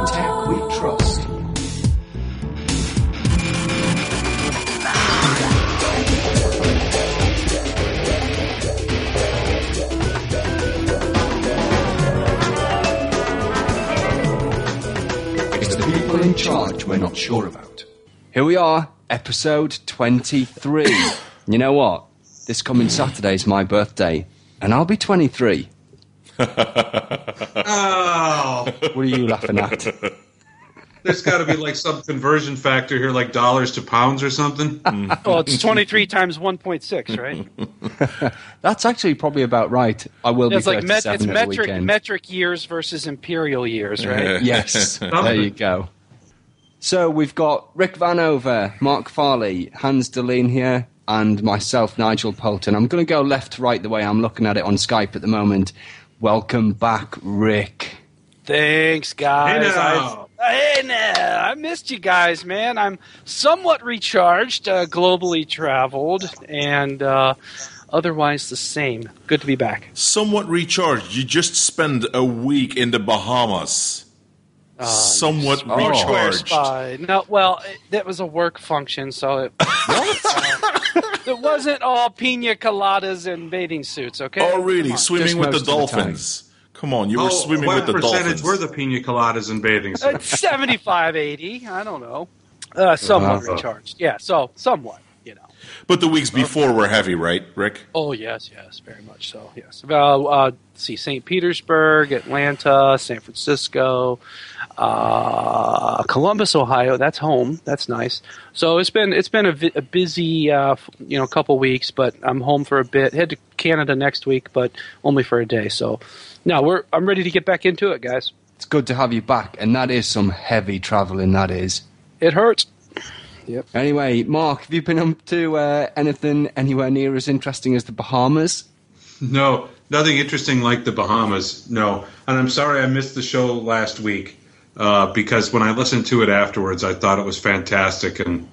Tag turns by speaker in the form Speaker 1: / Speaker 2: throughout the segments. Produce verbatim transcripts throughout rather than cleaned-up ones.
Speaker 1: In tech we trust. It's the people in charge we're not sure about.
Speaker 2: Here we are, episode twenty-three. You know what? This coming Saturday is my birthday, and I'll be twenty-three.
Speaker 3: Oh.
Speaker 2: What are you laughing at?
Speaker 3: There's got to be like some conversion factor here, like dollars to pounds or something.
Speaker 4: Well, it's twenty-three times one point six, right?
Speaker 2: That's actually probably about right. I will
Speaker 4: It's
Speaker 2: be
Speaker 4: like met,
Speaker 2: thirty-seven
Speaker 4: it's
Speaker 2: at the
Speaker 4: metric
Speaker 2: weekend.
Speaker 4: metric years versus imperial years, right?
Speaker 2: Yes, there you go. So we've got Rick Vanover, Mark Farley, Hans Deline here, and myself, Nigel Poulton. I'm going to go left to right the way I'm looking at it on Skype at the moment. Welcome back, Rick.
Speaker 4: Thanks, guys.
Speaker 3: Hey now.
Speaker 4: I've- Hey now, I missed you guys, man. I'm somewhat recharged, uh, globally traveled, and uh, otherwise the same. Good to be back.
Speaker 5: Somewhat recharged. You just spent a week in the Bahamas.
Speaker 4: Uh,
Speaker 5: Somewhat
Speaker 2: oh.
Speaker 5: recharged.
Speaker 4: Spy. No, well, it, that was a work function, so it, uh, it wasn't all pina coladas and bathing suits. Okay.
Speaker 5: Oh, really?
Speaker 4: Come on.
Speaker 5: Swimming
Speaker 2: Just
Speaker 5: with the
Speaker 2: most of the time.
Speaker 5: dolphins. Come on, you were
Speaker 3: Oh,
Speaker 5: swimming
Speaker 3: what
Speaker 5: with the
Speaker 3: percentage
Speaker 5: dolphins.
Speaker 3: were the pina coladas and bathing
Speaker 4: Uh,
Speaker 3: suits?
Speaker 4: seventy-five, eighty. I don't know. Uh, somewhat
Speaker 3: Uh-huh.
Speaker 4: recharged. Yeah, so somewhat, you know.
Speaker 5: But the weeks before were heavy, right, Rick?
Speaker 4: Oh, yes, yes, very much so, yes. Uh, uh, let's see, Saint Petersburg, Atlanta, San Francisco, uh, Columbus, Ohio. That's home. That's nice. So it's been it's been a, vi- a busy, uh, f- you know, couple weeks, but I'm home for a bit. Head to Canada next week, but only for a day. So, no, we're I'm ready to get back into it, guys.
Speaker 2: It's good to have you back, and that is some heavy travelling, that is.
Speaker 4: It hurts. Yep.
Speaker 2: Anyway, Mark, have you been up to uh, anything anywhere near as interesting as the Bahamas?
Speaker 3: No, nothing interesting like the Bahamas. No, and I'm sorry I missed the show last week uh, because when I listened to it afterwards, I thought it was fantastic, and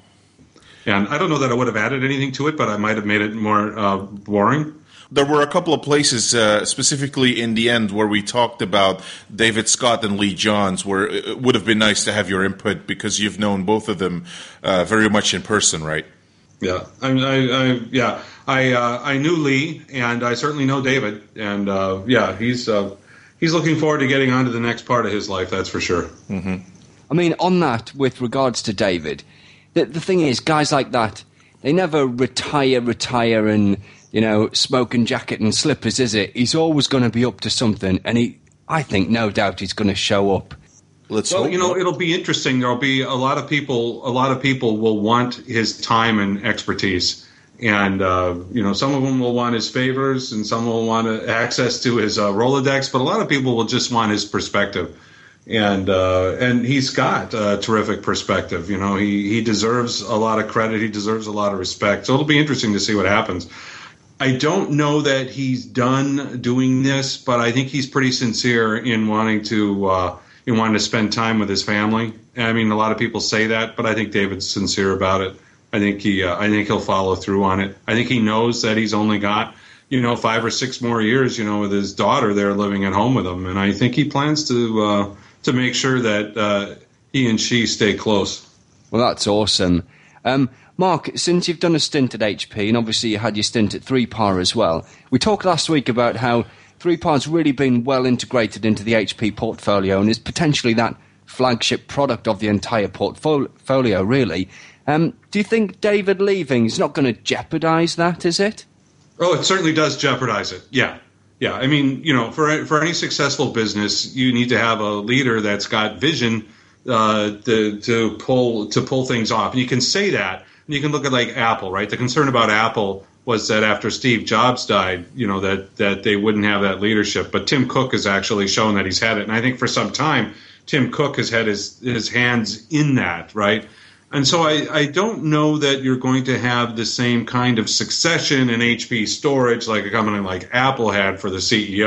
Speaker 3: and I don't know that I would have added anything to it, but I might have made it more uh, boring.
Speaker 5: There were a couple of places, uh, specifically in the end, where we talked about David Scott and Lee Johns, where it would have been nice to have your input because you've known both of them uh, very much in person, right?
Speaker 3: Yeah, I, I, I yeah, I uh, I knew Lee, and I certainly know David, and uh, yeah, he's uh, he's looking forward to getting on to the next part of his life. That's for sure.
Speaker 5: Mm-hmm.
Speaker 2: I mean, on that, with regards to David, the, the thing is, guys like that, they never retire, retire and, you know, smoking jacket and slippers, is it? He's always going to be up to something, and he, I think, no doubt he's going to show up.
Speaker 5: Let's
Speaker 3: Well,
Speaker 5: hope
Speaker 3: you know,
Speaker 5: not.
Speaker 3: it'll be interesting. There'll be a lot of people. A lot of people will want his time and expertise, and uh, you know, some of them will want his favors, and some will want uh, access to his uh, Rolodex. But a lot of people will just want his perspective, and uh, and he's got a terrific perspective. You know, he he deserves a lot of credit. He deserves a lot of respect. So it'll be interesting to see what happens. I don't know that he's done doing this, but I think he's pretty sincere in wanting to uh, in wanting to spend time with his family. I mean, a lot of people say that, but I think David's sincere about it. I think he, uh, I think he'll follow through on it. I think he knows that he's only got, you know, five or six more years, you know, with his daughter there living at home with him, and I think he plans to uh, to make sure that uh, he and she stay close.
Speaker 2: Well, that's awesome. Um, Mark, since you've done a stint at H P, and obviously you had your stint at three P A R as well, we talked last week about how three P A R's really been well integrated into the H P portfolio and is potentially that flagship product of the entire portfolio, really. Um, do you think David leaving is not going to jeopardize that, is it?
Speaker 3: Oh, it certainly does jeopardize it. Yeah. Yeah. I mean, you know, for for any successful business, you need to have a leader that's got vision uh, to, to pull to pull things off. And you can say that. And you can look at like Apple, right? The concern about Apple was that after Steve Jobs died, you know, that, that they wouldn't have that leadership. But Tim Cook has actually shown that he's had it. And I think for some time, Tim Cook has had his, his hands in that, right? And so I, I don't know that you're going to have the same kind of succession in H P storage like a company like Apple had for the C E O.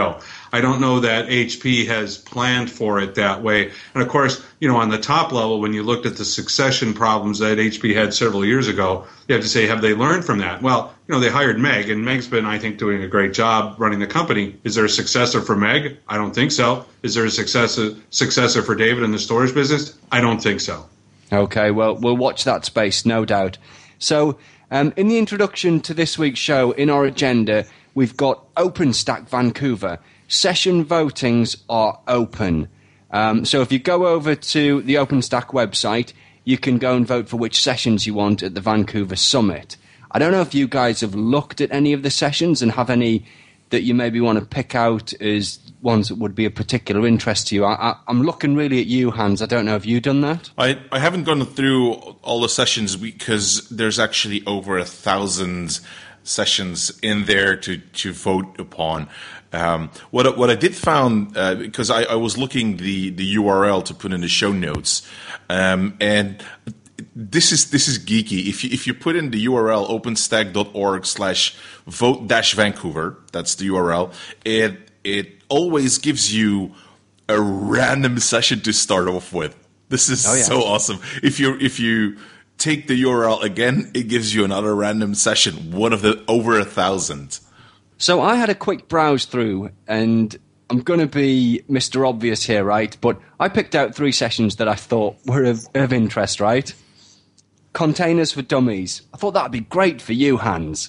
Speaker 3: I don't know that H P has planned for it that way. And of course, you know, on the top level, when you looked at the succession problems that H P had several years ago, you have to say, have they learned from that? Well, you know, they hired Meg, and Meg's been, I think, doing a great job running the company. Is there a successor for Meg? I don't think so. Is there a successor successor for David in the storage business? I don't think so.
Speaker 2: Okay, well, we'll watch that space, no doubt. So, um, in the introduction to this week's show, in our agenda, we've got OpenStack Vancouver. Session votings are open. Um, so if you go over to the OpenStack website, you can go and vote for which sessions you want at the Vancouver Summit. I don't know if you guys have looked at any of the sessions and have any that you maybe want to pick out as ones that would be of particular interest to you. I, I, I'm looking really at you, Hans. I don't know if you've done that.
Speaker 5: I, I haven't gone through all the sessions because there's actually over a thousand sessions in there to, to vote upon. Um, what what I did found uh, because I, I was looking the, the U R L to put in the show notes, um, and this is this is geeky. If you if you put in the U R L openstack.org slash vote dash Vancouver, that's the U R L. It it always gives you a random session to start off with. This is oh, yeah. so awesome. If you if you take the U R L again, it gives you another random session. One of the over a thousand.
Speaker 2: So I had a quick browse through, and I'm going to be Mister Obvious here, right? But I picked out three sessions that I thought were of, of interest, right? Containers for Dummies. I thought that would be great for you, Hans.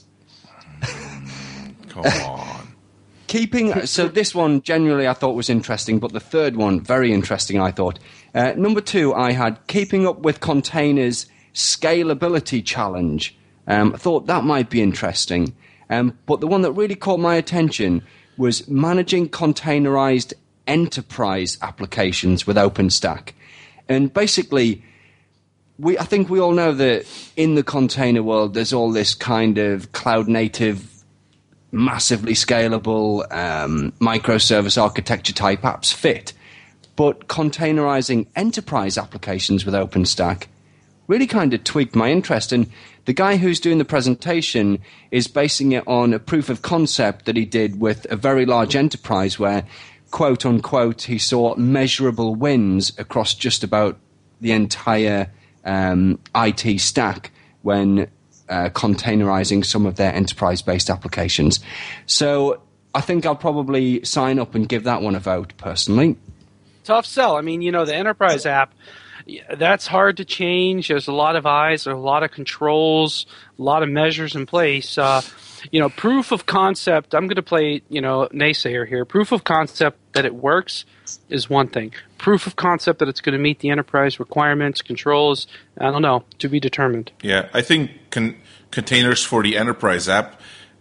Speaker 5: Come on.
Speaker 2: Keeping, so this one generally I thought was interesting, but the third one, very interesting, I thought. Uh, number two, I had Keeping Up with Containers Scalability Challenge. Um, I thought that might be interesting. Um, but the one that really caught my attention was managing containerized enterprise applications with OpenStack. And basically, we I think we all know that in the container world, there's all this kind of cloud-native, massively scalable um, microservice architecture type apps fit. But containerizing enterprise applications with OpenStack really kind of tweaked my interest. And the guy who's doing the presentation is basing it on a proof of concept that he did with a very large enterprise where, quote unquote, he saw measurable wins across just about the entire um, I T stack when uh, containerizing some of their enterprise-based applications. So I think I'll probably sign up and give that one a vote, personally.
Speaker 4: Tough sell. I mean, you know, the enterprise app, that's hard to change. There's a lot of eyes, there's a lot of controls, a lot of measures in place. Uh, you know, proof of concept, I'm going to play, you know, naysayer here. Proof of concept that it works is one thing. Proof of concept that it's going to meet the enterprise requirements, controls, I don't know, to be determined.
Speaker 5: Yeah, I think con- containers for the enterprise app,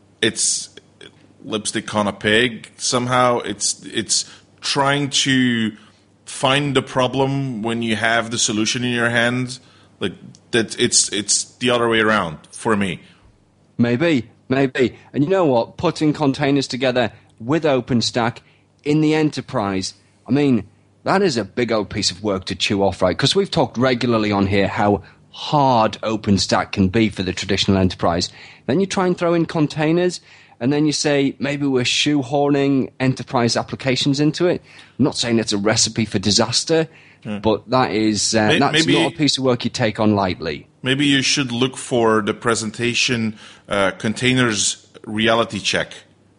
Speaker 5: it's lipstick on a pig somehow. It's it's trying to find the problem when you have the solution in your hand. Like that, it's it's the other way around for me.
Speaker 2: Maybe, maybe. And you know what? Putting containers together with OpenStack in the enterprise, I mean, that is a big old piece of work to chew off, right? Because we've talked regularly on here how hard OpenStack can be for the traditional enterprise. Then you try and throw in containers, and then you say, maybe we're shoehorning enterprise applications into it. I'm not saying it's a recipe for disaster, yeah. but that is uh, maybe, that's maybe, not a piece of work you take on lightly.
Speaker 5: Maybe you should look for the presentation uh, Containers Reality Check.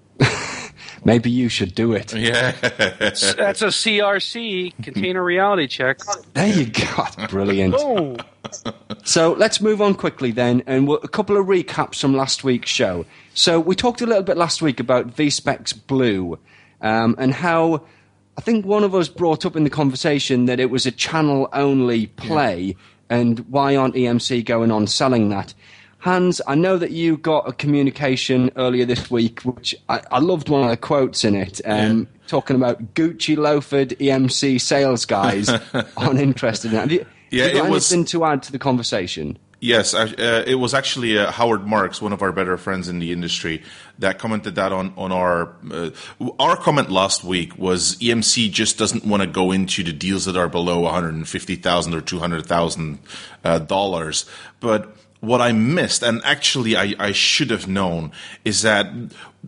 Speaker 2: Maybe you should do it.
Speaker 5: Yeah.
Speaker 4: That's a C R C, Container Reality Check.
Speaker 2: There you go. Brilliant. Oh. So let's move on quickly then, and we'll, a couple of recaps from last week's show. So we talked a little bit last week about vSpec's Blue, um, and how I think one of us brought up in the conversation that it was a channel-only play, yeah. and why aren't E M C going on selling that? Hans, I know that you got a communication earlier this week, which I, I loved one of the quotes in it, um, yeah. talking about Gucci loafered E M C sales guys aren't interested in it. Have you,
Speaker 5: yeah,
Speaker 2: have you got
Speaker 5: it was,
Speaker 2: anything to add to the conversation?
Speaker 5: Yes, uh, it was actually uh, Howard Marks, one of our better friends in the industry, that commented that on, on our uh, our comment last week was E M C just doesn't want to go into the deals that are below one hundred fifty thousand dollars or two hundred thousand dollars. Uh, but what I missed, and actually I, I should have known, is that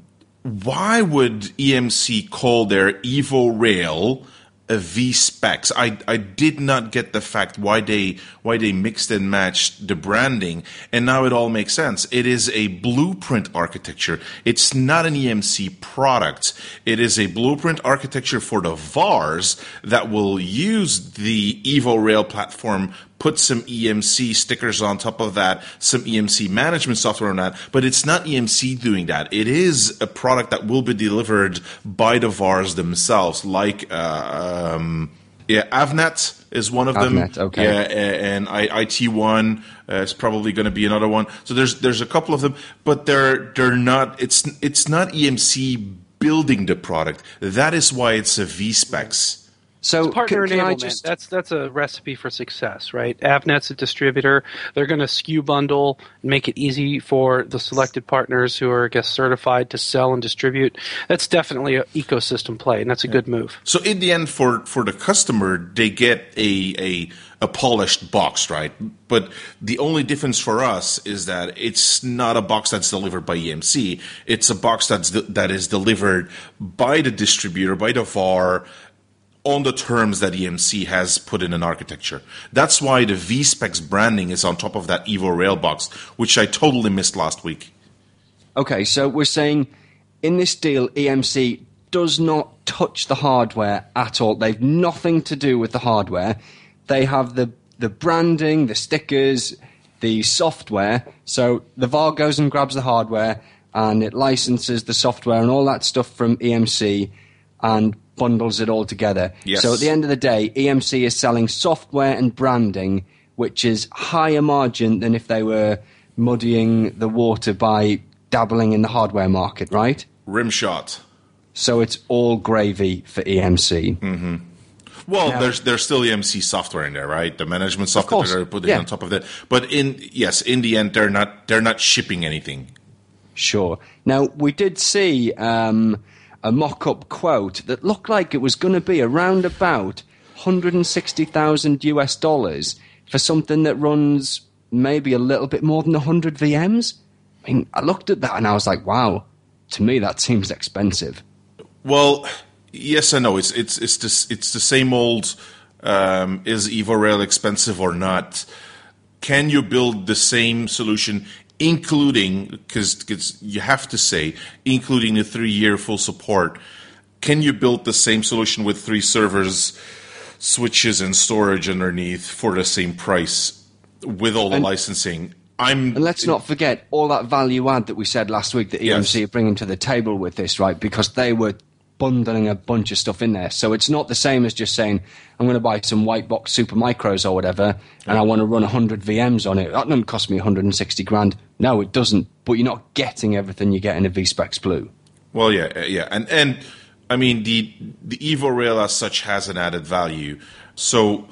Speaker 5: why would E M C call their Evo Rail a V-Specs? I, I did not get the fact why they why they mixed and matched the branding, and now it all makes sense. It is a blueprint architecture. It's not an E M C product. It is a blueprint architecture for the V A Rs that will use the Evo Rail platform, put some E M C stickers on top of that, some E M C management software on that, but it's not E M C doing that. It is a product that will be delivered by the V A Rs themselves, like uh, um, yeah, Avnet is one of
Speaker 2: Avnet,
Speaker 5: them.
Speaker 2: okay.
Speaker 5: Yeah, and I T one uh, is probably going to be another one. So there's there's a couple of them, but they're they're not. It's it's not E M C building the product. That is why it's a V-Specs.
Speaker 2: So
Speaker 4: Partner
Speaker 2: can, can I
Speaker 4: enablement,
Speaker 2: just
Speaker 4: that's that's a recipe for success, right? Avnet's a distributor. They're going to S K U bundle, make it easy for the selected partners who are, I guess, certified to sell and distribute. That's definitely an ecosystem play, and that's a good move.
Speaker 5: So in the end, for, for the customer, they get a, a a polished box, right? But the only difference for us is that it's not a box that's delivered by E M C. It's a box that's de- that is delivered by the distributor, by the V A R, on the terms that E M C has put in an architecture. That's why the V-Specs branding is on top of that Evo Rail box, which I totally missed last week.
Speaker 2: Okay, so we're saying in this deal, E M C does not touch the hardware at all. They've nothing to do with the hardware. They have the, the branding, the stickers, the software. So the V A R goes and grabs the hardware and it licenses the software and all that stuff from E M C and bundles it all together.
Speaker 5: Yes.
Speaker 2: So at the end of the day, E M C is selling software and branding, which is higher margin than if they were muddying the water by dabbling in the hardware market, right?
Speaker 5: Rimshot.
Speaker 2: So it's all gravy for E M C.
Speaker 5: Mm-hmm. Well,
Speaker 2: Now,
Speaker 5: there's there's still E M C software in there, right? The management software
Speaker 2: course,
Speaker 5: that they're putting
Speaker 2: yeah.
Speaker 5: on top of that. But in yes, in the end, they're not they're not shipping anything.
Speaker 2: Sure. Now, we did see um, a mock-up quote that looked like it was going to be around about one hundred sixty thousand U S dollars for something that runs maybe a little bit more than one hundred V Ms. I mean, I looked at that and I was like, wow, to me that seems expensive.
Speaker 5: Well, yes and no. It's it's it's this, it's the same old. Um, is Evo Rail expensive or not? Can you build the same solution, including because you have to say, including the three-year full support? Can you build the same solution with three servers, switches, and storage underneath for the same price with all the
Speaker 2: And-
Speaker 5: licensing? I'm.
Speaker 2: And let's not forget all that value add that we said last week that E M C
Speaker 5: Yes.
Speaker 2: are bringing to the table with this, right? Because they were bundling a bunch of stuff in there. So it's not the same as just saying, I'm going to buy some white box super micros or whatever, and I want to run one hundred V Ms on it. That doesn't cost me one hundred sixty grand. No, it doesn't. But you're not getting everything you get in a V-Specs Blue.
Speaker 5: Well, yeah, uh, yeah, and and I mean the the Evo Rail as such has an added value. So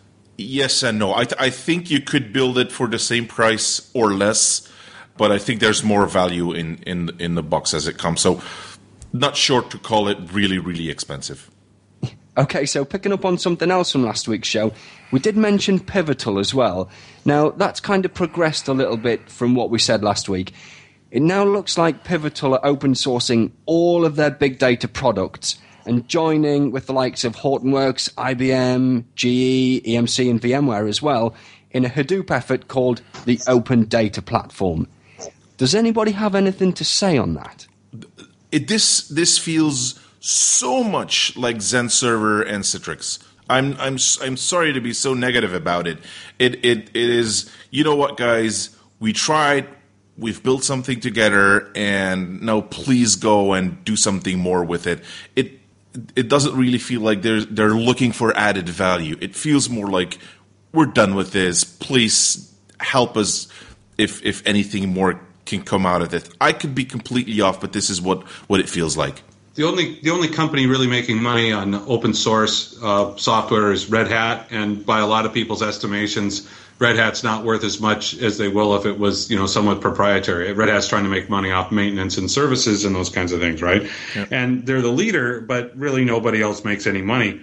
Speaker 5: yes and no. I th- I think you could build it for the same price or less, but I think there's more value in in in the box as it comes. So not sure to call it really really expensive.
Speaker 2: Okay, so picking up on something else from last week's show, we did mention Pivotal as well. Now, that's kind of progressed a little bit from what we said last week. It now looks like Pivotal are open sourcing all of their big data products and joining with the likes of Hortonworks, I B M, G E, E M C, and VMware as well in a Hadoop effort called the Open Data Platform. Does anybody have anything to say on that?
Speaker 5: It, this this feels so much like Zen Server and Citrix. I'm I'm I'm sorry to be so negative about it. It it it is. You know what, guys? We tried. We've built something together, and now please go and do something more with it. It it doesn't really feel like they're they're looking for added value. It feels more like we're done with this. Please help us if if anything more can come out of it. I could be completely off, but this is what, what it feels like.
Speaker 3: The only the only company really making money on open source uh, software is Red Hat, and by a lot of people's estimations, Red Hat's not worth as much as they will if it was, you know, somewhat proprietary. Red Hat's trying to make money off maintenance and services and those kinds of things, right? Yep. And they're the leader, but really nobody else makes any money.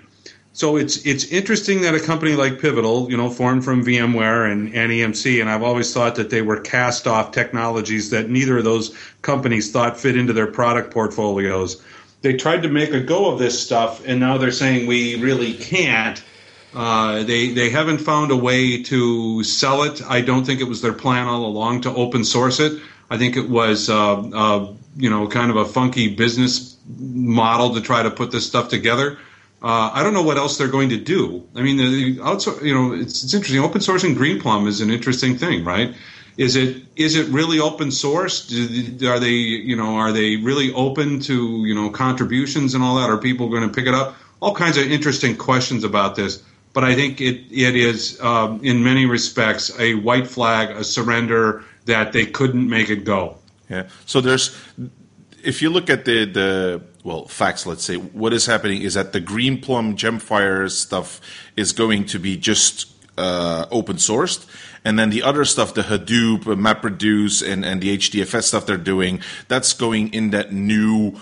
Speaker 3: So it's it's interesting that a company like Pivotal, you know, formed from VMware and, and E M C, and I've always thought that they were cast-off technologies that neither of those companies thought fit into their product portfolios. They tried to make a go of this stuff, and now they're saying we really can't. Uh, they they haven't found a way to sell it. I don't think it was their plan all along to open source it. I think it was, uh, uh, you know, kind of a funky business model to try to put this stuff together. Uh, I don't know what else they're going to do. I mean, the, the outsor- you know, it's, it's interesting. Open sourcing Greenplum is an interesting thing, right? Is it is it really open source? Do, are they you know are they really open to you know contributions and all that? Are people going to pick it up? All kinds of interesting questions about this. But I think it it is um, in many respects a white flag, a surrender that they couldn't make it go.
Speaker 5: Yeah. So there's, if you look at the the well facts, let's say what is happening is that the Greenplum Gemfire stuff is going to be just uh, open sourced, and then the other stuff, the Hadoop, uh, MapReduce, and and the H D F S stuff they're doing, that's going in that new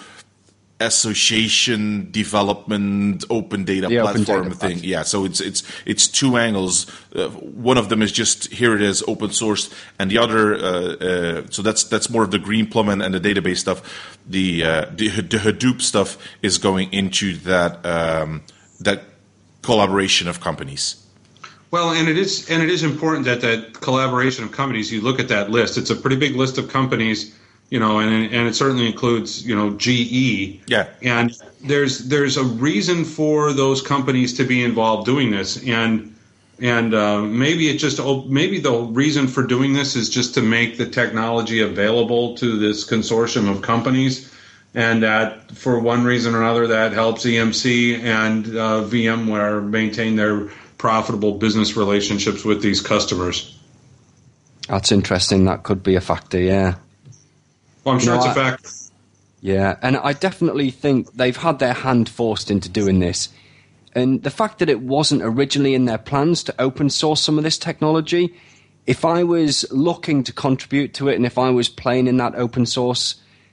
Speaker 5: association development open data
Speaker 2: the
Speaker 5: platform
Speaker 2: open data
Speaker 5: thing. Yeah, so it's it's it's two angles. Uh, one of them is just here it is open source, and the other uh, uh, so that's that's more of the Greenplum and, and the database stuff. The, uh, the the Hadoop stuff is going into that um, that collaboration of companies.
Speaker 3: Well, and it is and it is important that that collaboration of companies. You look at that list; it's a pretty big list of companies. You know, and and it certainly includes, you know, G E.
Speaker 5: Yeah.
Speaker 3: And there's there's a reason for those companies to be involved doing this, and and uh, maybe it just maybe the reason for doing this is just to make the technology available to this consortium of companies, and that for one reason or another that helps E M C and uh, VMware maintain their profitable business relationships with these customers.
Speaker 2: That's interesting. That could be a factor. Yeah.
Speaker 3: Well, I'm sure
Speaker 2: No,
Speaker 3: it's a
Speaker 2: I-
Speaker 3: fact.
Speaker 2: Yeah, and I definitely think they've had their hand forced into doing this. And the fact that it wasn't originally in their plans to open source some of this technology, if I was looking to contribute to it and if I was playing in that open source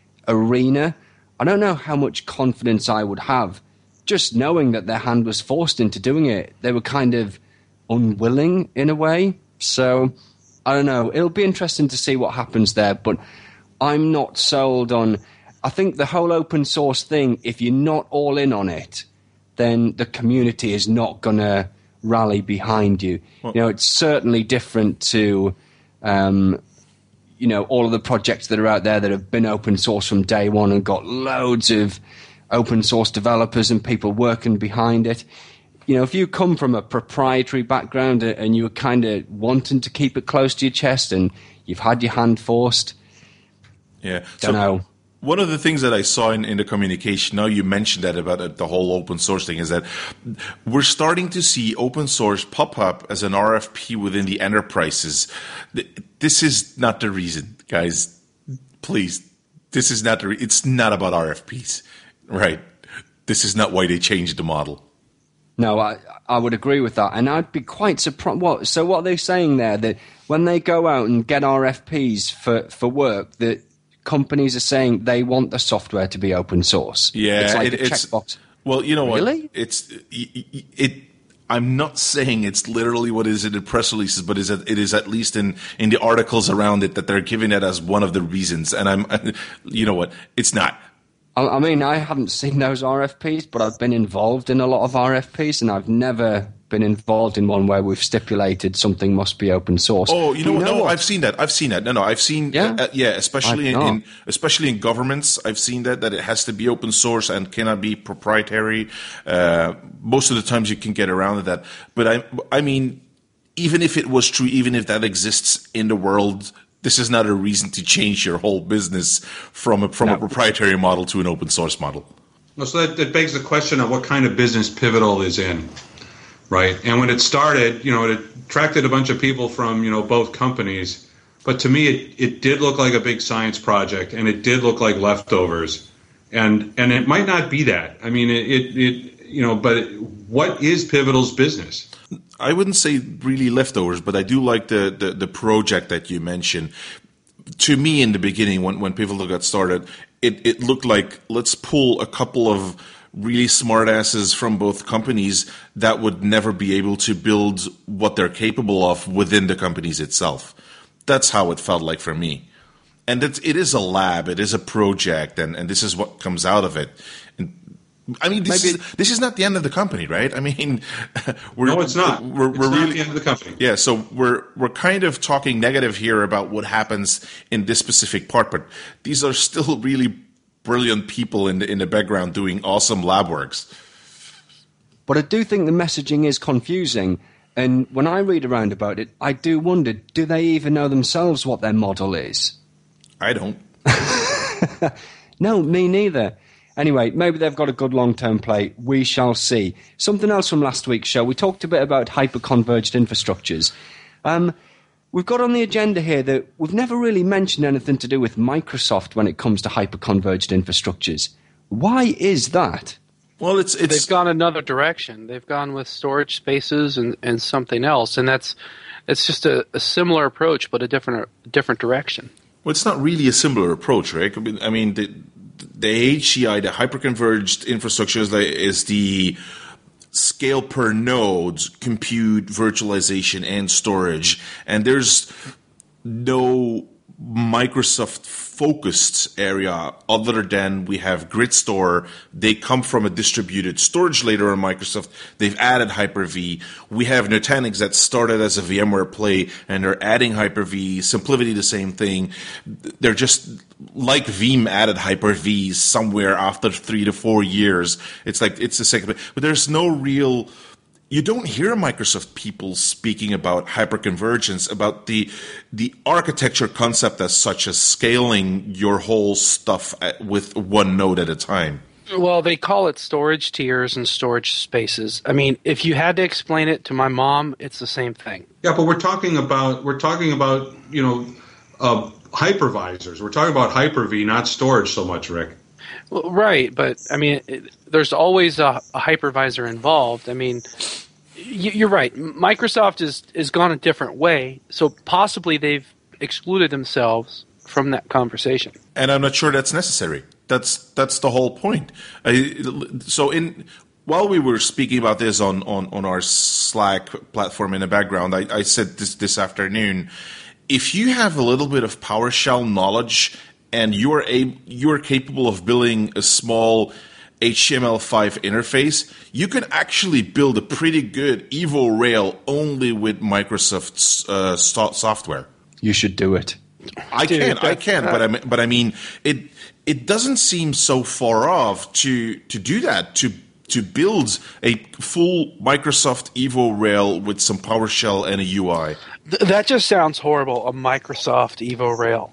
Speaker 2: arena, I don't know how much confidence I would have. Just knowing that their hand was forced into doing it, they were kind of unwilling in a way. So, I don't know. It'll be interesting to see what happens there, but I'm not sold on... I think the whole open source thing, if you're not all in on it, then the community is not going to rally behind you.
Speaker 5: Well,
Speaker 2: you know, it's certainly different to, um, you know, all of the projects that are out there that have been open source from day one and got loads of open source developers and people working behind it. You know, if you come from a proprietary background and you were kind of wanting to keep it close to your chest and you've had your hand forced,
Speaker 5: Yeah.
Speaker 2: don't know.
Speaker 5: One of the things that I saw in, in the communication, now you mentioned that about uh, the whole open source thing, is that we're starting to see open source pop up as an R F P within the enterprises. Th- This is not the reason, guys. Please, this is not the re- it's not about R F Ps, right? This is not why they changed the model.
Speaker 2: No, I I would agree with that, and I'd be quite surprised. What? So what are they saying there? That when they go out and get R F Ps for, for work, that companies are saying they want the software to be open source.
Speaker 5: Yeah,
Speaker 2: it's like
Speaker 5: it,
Speaker 2: a
Speaker 5: it's
Speaker 2: checkbox.
Speaker 5: well, you know
Speaker 2: Really?
Speaker 5: what? It's it, it. I'm not saying it's literally what is in the press releases, but is it is at least in, in the articles around it that they're giving it as one of the reasons. And I'm, you know what? It's not.
Speaker 2: I, I mean, I haven't seen those R F Ps, but I've been involved in a lot of R F Ps, and I've never been involved in one where we've stipulated something must be open source.
Speaker 5: Oh, you know,
Speaker 2: But
Speaker 5: what? no,
Speaker 2: what?
Speaker 5: I've seen that. I've seen that. No, no, I've seen.
Speaker 2: Yeah?
Speaker 5: uh, yeah, especially in,
Speaker 2: I've
Speaker 5: in
Speaker 2: not.
Speaker 5: especially in governments, I've seen that that it has to be open source and cannot be proprietary. Uh, most of the times, you can get around that. But I, I mean, even if it was true, even if that exists in the world, this is not a reason to change your whole business from a, from
Speaker 2: No.
Speaker 5: a proprietary model to an open source model.
Speaker 3: Well, so that, that begs the question of what kind of business Pivotal is in, right? And when it started, you know, it attracted a bunch of people from, you know, both companies. But to me, it, it did look like a big science project, and it did look like leftovers. And and it might not be that. I mean, it, it, it you know, but it, what is Pivotal's business?
Speaker 5: I wouldn't say really leftovers, but I do like the, the, the project that you mentioned. To me, in the beginning, when, when Pivotal got started, it, it looked like let's pull a couple of really smart asses from both companies that would never be able to build what they're capable of within the companies itself. That's how it felt like for me. And it's, it is a lab, it is a project, and, and this is what comes out of it. And, I mean, this
Speaker 2: Maybe-
Speaker 5: is this is not the end of the company, right? I mean, we're,
Speaker 3: No, it's not.
Speaker 5: We're,
Speaker 3: It's
Speaker 5: we're
Speaker 3: not
Speaker 5: really,
Speaker 3: the end of the company.
Speaker 5: Yeah, so we're we're kind of talking negative here about what happens in this specific part, but these are still really brilliant people in the in the background doing awesome lab works.
Speaker 2: But I do think the messaging is confusing. And when I read around about it, I do wonder, do they even know themselves what their model is?
Speaker 5: I don't.
Speaker 2: No, me neither. Anyway, maybe they've got a good long-term play. We shall see. Something else from last week's show. We talked a bit about hyper-converged infrastructures. Um, we've got on the agenda here that we've never really mentioned anything to do with Microsoft when it comes to hyper-converged infrastructures. Why is that?
Speaker 5: Well, it's it's
Speaker 4: They've gone another direction. They've gone with storage spaces and, and something else, and that's it's just a, a similar approach, but a different different direction.
Speaker 5: well, it's not really a similar approach, right? I mean, I mean the the H C I, the hyper-converged infrastructure, is the, is the scale per node, compute, virtualization, and storage. And there's no Microsoft-focused area other than we have GridStore. They come from a distributed storage layer on Microsoft. They've added Hyper-V. We have Nutanix that started as a VMware play, and they're adding Hyper-V. SimpliVity, the same thing. They're just like Veeam added Hyper-V somewhere after three to four years. It's like it's the second, but there's no real. You don't hear Microsoft people speaking about hyperconvergence, about the the architecture concept as such as scaling your whole stuff at, with one node at a time.
Speaker 4: Well, they call it storage tiers and storage spaces. I mean, if you had to explain it to my mom, it's the same thing.
Speaker 3: Yeah, but we're talking about we're talking about you know uh, hypervisors. We're talking about Hyper-V, not storage so much, Rick.
Speaker 4: Well, right, but I mean, it, there's always a, a hypervisor involved. I mean, you, you're right. Microsoft is is gone a different way, so possibly they've excluded themselves from that conversation.
Speaker 5: And I'm not sure that's necessary. That's that's the whole point. I, so in while we were speaking about this on, on, on our Slack platform in the background, I, I said this this afternoon, if you have a little bit of PowerShell knowledge and you're a, you're capable of building a small H T M L five interface, you can actually build a pretty good Evo Rail only with Microsoft's uh, so- software.
Speaker 2: You should do it.
Speaker 5: I
Speaker 4: Dude,
Speaker 5: can, I
Speaker 4: that-
Speaker 5: can, but I mean, but I mean, it it doesn't seem so far off to to do that to to build a full Microsoft Evo Rail with some PowerShell and a U I.
Speaker 4: Th- that just sounds horrible. A Microsoft Evo Rail.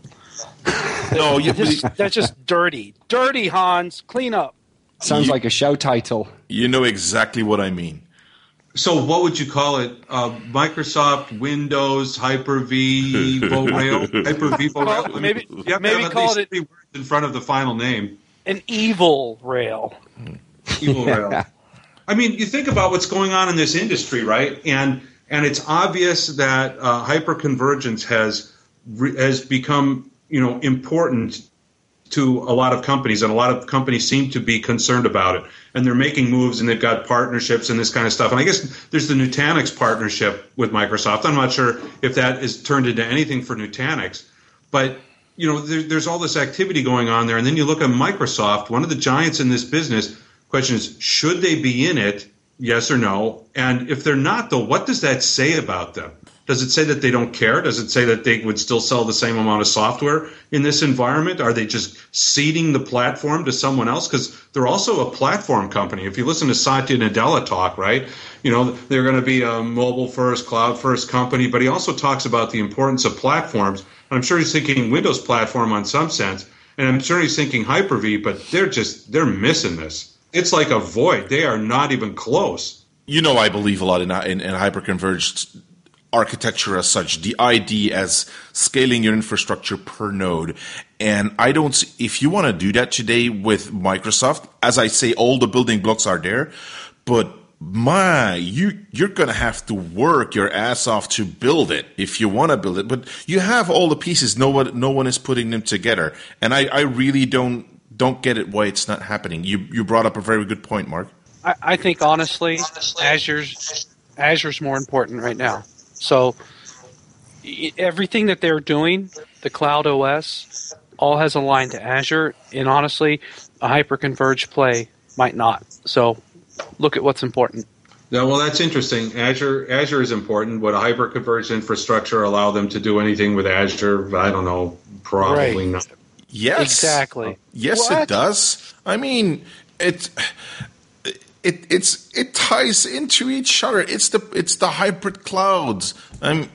Speaker 5: No, you,
Speaker 4: Just, that's just dirty. Dirty, Hans. Clean up.
Speaker 2: Sounds
Speaker 5: You-
Speaker 2: like a show title.
Speaker 5: you know exactly what I mean.
Speaker 3: So what would you call it? Uh, Microsoft Windows Hyper-V Evo Rail? Hyper-V Evo Rail?
Speaker 4: Well, maybe-
Speaker 3: you have to
Speaker 4: maybe
Speaker 3: have at
Speaker 4: call
Speaker 3: least
Speaker 4: it-
Speaker 3: three words in front of the final name.
Speaker 4: An evil rail.
Speaker 3: Evo Rail. I mean, you think about what's going on in this industry, right? And and it's obvious that uh, hyperconvergence has re- has become you know important to a lot of companies, and a lot of companies seem to be concerned about it. And they're making moves, and they've got partnerships and this kind of stuff. And I guess there's the Nutanix partnership with Microsoft. I'm not sure if that is turned into anything for Nutanix, but you know, there, there's all this activity going on there. And then you look at Microsoft, one of the giants in this business. Question is, should they be in it? Yes or no? And if they're not, though, what does that say about them? Does it say that they don't care? Does it say that they would still sell the same amount of software in this environment? Are they just ceding the platform to someone else? Because they're also a platform company. If you listen to Satya Nadella talk, right, you know, they're going to be a mobile-first, cloud-first company. But he also talks about the importance of platforms. And I'm sure he's thinking Windows platform on some sense. And I'm sure he's thinking Hyper-V, but they're just, they're missing this. It's like a void. They are not even close.
Speaker 5: You know, I believe a lot in in, in hyperconverged architecture as such, the idea as scaling your infrastructure per node. And I don't see, if you want to do that today with Microsoft, as I say, all the building blocks are there, but my, you, you're going to have to work your ass off to build it if you want to build it. But you have all the pieces. No one, no one is putting them together. And I, I really don't don't get it why it's not happening. You you brought up a very good point, Mark.
Speaker 4: I, I think honestly, Azure's Azure's more important right now. So y- everything that they're doing, the Cloud O S, all has aligned to Azure. And honestly, a hyper-converged play might not. So look at what's important.
Speaker 3: Yeah, well, that's interesting. Azure Azure is important. Would a hyper-converged infrastructure allow them to do anything with Azure? I don't know. Probably
Speaker 4: Right.
Speaker 3: not.
Speaker 5: Yes,
Speaker 4: Exactly.
Speaker 5: Yes,
Speaker 4: What?
Speaker 5: it does. I mean, it it it's it ties into each other. It's the it's the hybrid clouds. I'm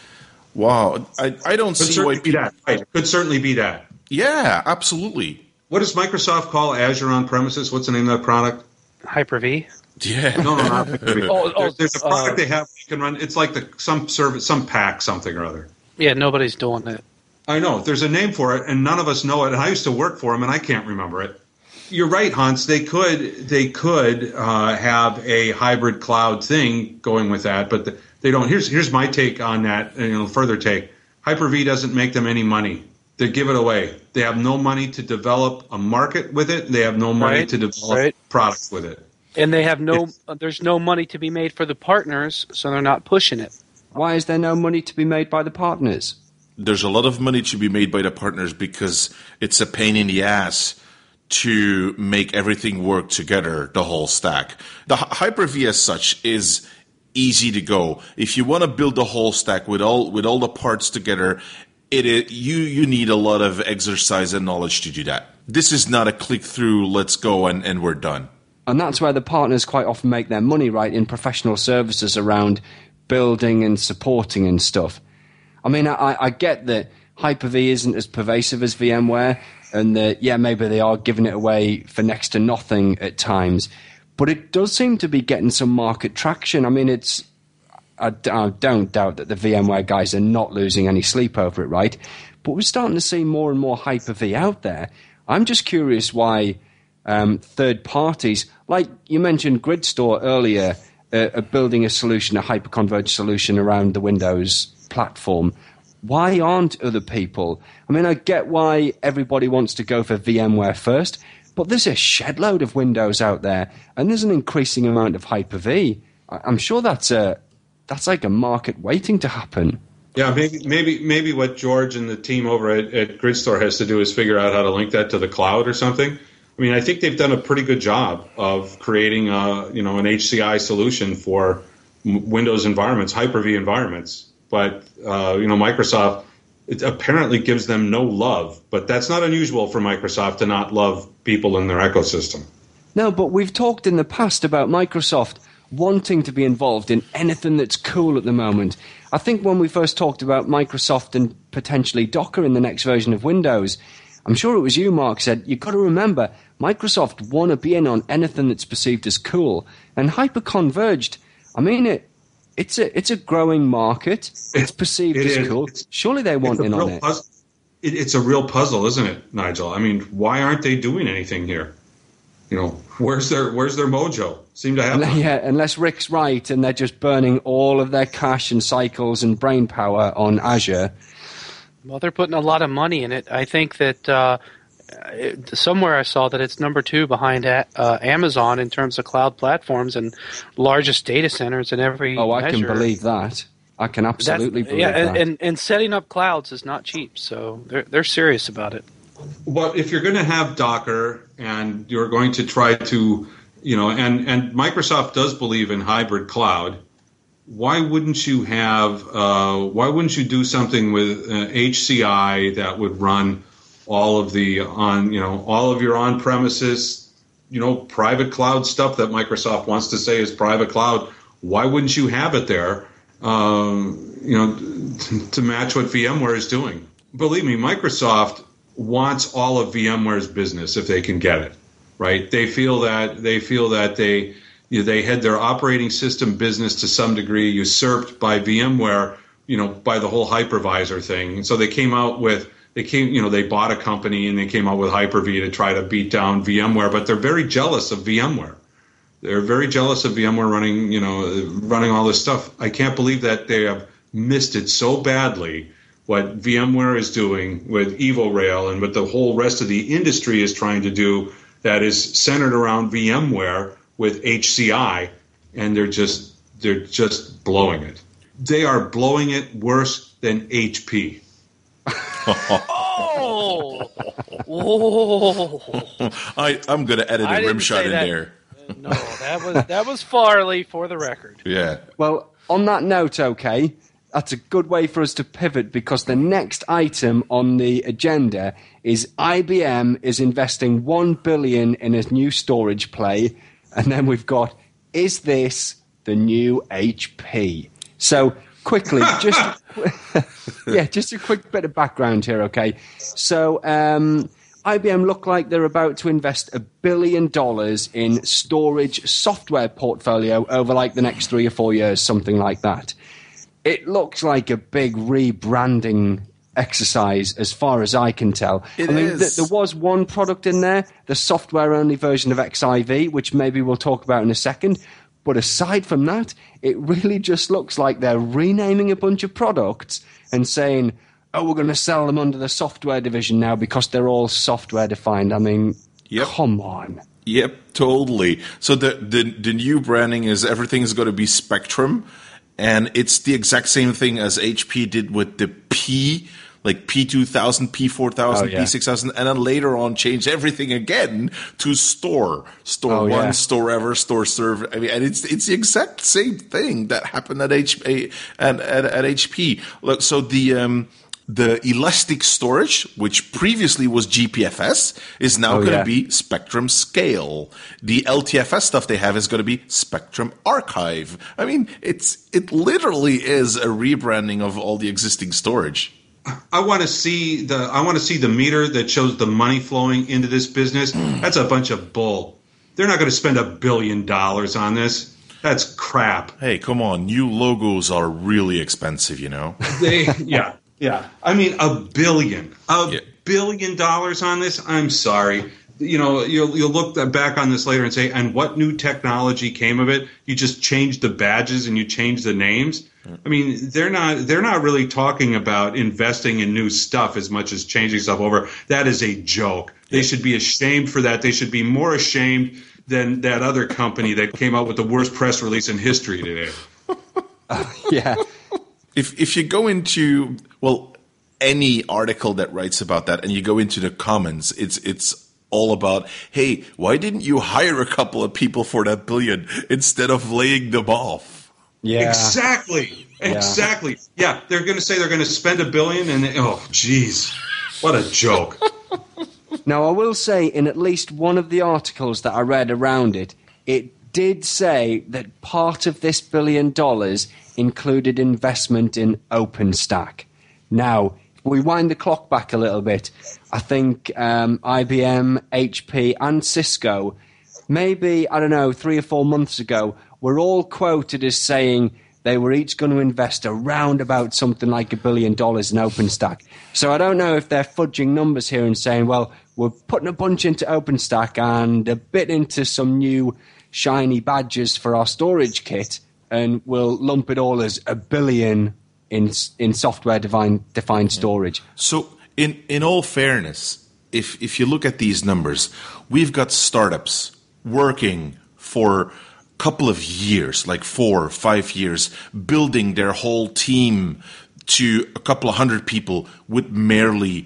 Speaker 5: wow. I I don't
Speaker 3: Could
Speaker 5: see
Speaker 3: certainly
Speaker 5: why.
Speaker 3: be that. Right. Could certainly be that.
Speaker 5: Yeah, absolutely.
Speaker 3: What does Microsoft call Azure on premises? What's the name of that product?
Speaker 4: Hyper-V.
Speaker 5: Yeah.
Speaker 3: No, no, not
Speaker 4: Oh, oh,
Speaker 3: There- There's a product
Speaker 4: uh,
Speaker 3: they have you can run. It's like the some service, some pack, something or other.
Speaker 4: Yeah, nobody's doing it.
Speaker 3: I know there's a name for it, and none of us know it. And I used to work for them, and I can't remember it. You're right, Hans. They could they could uh, have a hybrid cloud thing going with that, but the, they don't. Here's here's my take on that. You know, further take. Hyper-V doesn't make them any money. They give it away. They have no money to develop a market with it. They have no money
Speaker 4: Right,
Speaker 3: to develop
Speaker 4: right.
Speaker 3: products with it.
Speaker 4: And they have no, there's no money to be made for the partners, so they're not pushing it.
Speaker 2: Why is there no money to be made by the partners?
Speaker 5: There's a lot of money to be made by the partners because it's a pain in the ass to make everything work together, the whole stack. The Hy- Hyper-V as such is easy to go. If you want to build the whole stack with all with all the parts together, it is, you you need a lot of exercise and knowledge to do that. This is not a click through, let's go and, and we're done.
Speaker 2: And that's where the partners quite often make their money, right, in professional services around building and supporting and stuff. I mean, I, I get that Hyper-V isn't as pervasive as VMware, and that, yeah, maybe they are giving it away for next to nothing at times, but it does seem to be getting some market traction. I mean, it's I, I don't doubt that the VMware guys are not losing any sleep over it, right? But we're starting to see more and more Hyper-V out there. I'm just curious why um, third parties, like you mentioned GridStore earlier, uh, are building a solution, a hyper-converged solution around the Windows platform. Why aren't other people? I mean, I get why everybody wants to go for VMware first, but there's a shed load of Windows out there, and there's an increasing amount of Hyper-V. I- I'm sure that's a that's like a market waiting to happen.
Speaker 3: Yeah, maybe maybe maybe what George and the team over at, at GridStore has to do is figure out how to link that to the cloud or something. I mean, I think they've done a pretty good job of creating a, you know, an H C I solution for m- Windows environments, Hyper-V environments. But uh, you know, Microsoft, it apparently gives them no love. But that's not unusual for Microsoft to not love people in their ecosystem.
Speaker 2: No, but we've talked in the past about Microsoft wanting to be involved in anything that's cool at the moment. I think when we first talked about Microsoft and potentially Docker in the next version of Windows, I'm sure it was you, Mark, said, you've got to remember, Microsoft want to be in on anything that's perceived as cool. And hyper-converged, I mean, it, it's a it's a growing market. It's perceived
Speaker 3: It
Speaker 2: as
Speaker 3: is.
Speaker 2: cool.
Speaker 3: It's-
Speaker 2: Surely they want
Speaker 3: It's a
Speaker 2: in
Speaker 3: real
Speaker 2: on it.
Speaker 3: puzzle. It, it's a real puzzle, isn't it, Nigel? I mean, why aren't they doing anything here? You know, where's their where's their mojo? Seem to have
Speaker 2: Unless,
Speaker 3: none.
Speaker 2: yeah, unless Rick's right and they're just burning all of their cash and cycles and brain power on Azure.
Speaker 4: Well, they're putting a lot of money in it. I think that uh, it, somewhere I saw that it's number two behind a, uh, Amazon in terms of cloud platforms and largest data centers in every
Speaker 2: Oh, I
Speaker 4: measure.
Speaker 2: can believe that. I can
Speaker 4: That's-
Speaker 2: absolutely believe
Speaker 4: yeah,
Speaker 2: that.
Speaker 4: and, and, and setting up clouds is not cheap, so they're they're serious about it.
Speaker 3: Well, if you're going to have Docker and you're going to try to, you know, and, and Microsoft does believe in hybrid cloud, why wouldn't you have, uh, why wouldn't you do something with uh, H C I that would run all of the on, you know, all of your on-premises, you know, private cloud stuff that Microsoft wants to say is private cloud? Why wouldn't you have it there, um, you know, to match what VMware is doing? Believe me, Microsoft wants all of VMware's business if they can get it, right? They feel that they feel that they you know, they had their operating system business to some degree usurped by VMware, you know, by the whole hypervisor thing. And so they came out with they came, you know, they bought a company and they came out with Hyper-V to try to beat down VMware, but they're very jealous of VMware. They're very jealous of VMware running, you know, running all this stuff. I can't believe that they have missed it so badly what VMware is doing with EvoRail and what the whole rest of the industry is trying to do that is centered around VMware with H C I, and they're just they're just blowing it. They are blowing it worse than H P.
Speaker 4: Oh, whoa!
Speaker 5: I, I'm going to edit
Speaker 4: I
Speaker 5: a rim
Speaker 4: didn't
Speaker 5: shot
Speaker 4: say
Speaker 5: in
Speaker 4: that.
Speaker 5: there.
Speaker 4: No, that was that was Farley for the record.
Speaker 5: Yeah.
Speaker 2: Well, on that note, okay, that's a good way for us to pivot because the next item on the agenda is I B M is investing one billion dollars in a new storage play, and then we've got, is this the new H P? So quickly, just yeah, just a quick bit of background here, okay? So um, I B M look like they're about to invest a billion dollars in storage software portfolio over like the next three or four years, something like that. It looks like a big rebranding exercise as far as I can tell.
Speaker 5: It
Speaker 2: I mean,
Speaker 5: is.
Speaker 2: th- there was one product in there, the software-only version of X I V, which maybe we'll talk about in a second. But aside from that, it really just looks like they're renaming a bunch of products and saying, oh, we're going to sell them under the software division now because they're all software-defined. I mean,
Speaker 5: Yep.
Speaker 2: come on.
Speaker 5: Yep, totally. So the, the, the new branding is everything's going to be Spectrum, and it's the exact same thing as H P did with the P, like P two thousand, P four thousand,
Speaker 2: Oh, yeah.
Speaker 5: P six thousand, and then later on changed everything again to Store. Store
Speaker 2: Oh,
Speaker 5: One,
Speaker 2: yeah.
Speaker 5: Store Ever, Store Server. I mean, and it's it's the exact same thing that happened at H P. At, at, at H P. Look, so the um, the Elastic Storage, which previously was G P F S, is now
Speaker 2: Oh,
Speaker 5: going to
Speaker 2: yeah.
Speaker 5: be Spectrum Scale. The L T F S stuff they have is going to be Spectrum Archive. I mean, it's it literally is a rebranding of all the existing storage.
Speaker 3: I want to see the I want to see the meter that shows the money flowing into this business. That's a bunch of bull. They're not going to spend a billion dollars on this. That's crap.
Speaker 5: Hey, come on, new logos are really expensive, you know.
Speaker 3: They, yeah, yeah. I mean, a billion, a
Speaker 5: Yeah.
Speaker 3: billion dollars on this. I'm sorry. You know, you'll you'll look back on this later and say, and what new technology came of it? You just changed the badges and you changed the names. I mean, they're not they're not really talking about investing in new stuff as much as changing stuff over. That is a joke. They should be ashamed for that. They should be more ashamed than that other company that came out with the worst press release in history today.
Speaker 2: Yeah.
Speaker 5: If if you go into well any article that writes about that and you go into the comments, it's it's all about, hey, why didn't you hire a couple of people for that billion instead of laying them off?
Speaker 2: Yeah.
Speaker 3: Exactly. Exactly. Yeah, they're going to say they're going to spend a billion, and they, oh, jeez, what a joke.
Speaker 2: Now, I will say, in at least one of the articles that I read around it, it did say that part of this billion dollars included investment in OpenStack. Now, if we wind the clock back a little bit, I think um, I B M, H P, and Cisco, maybe, I don't know, three or four months ago, were all quoted as saying they were each going to invest around about something like a billion dollars in OpenStack. So I don't know if they're fudging numbers here and saying, well, we're putting a bunch into OpenStack and a bit into some new shiny badges for our storage kit, and we'll lump it all as a billion in in software defined defined storage.
Speaker 5: So, in, in all fairness, if if you look at these numbers, we've got startups working for a couple of years, like four or five years, building their whole team to a couple of hundred people with merely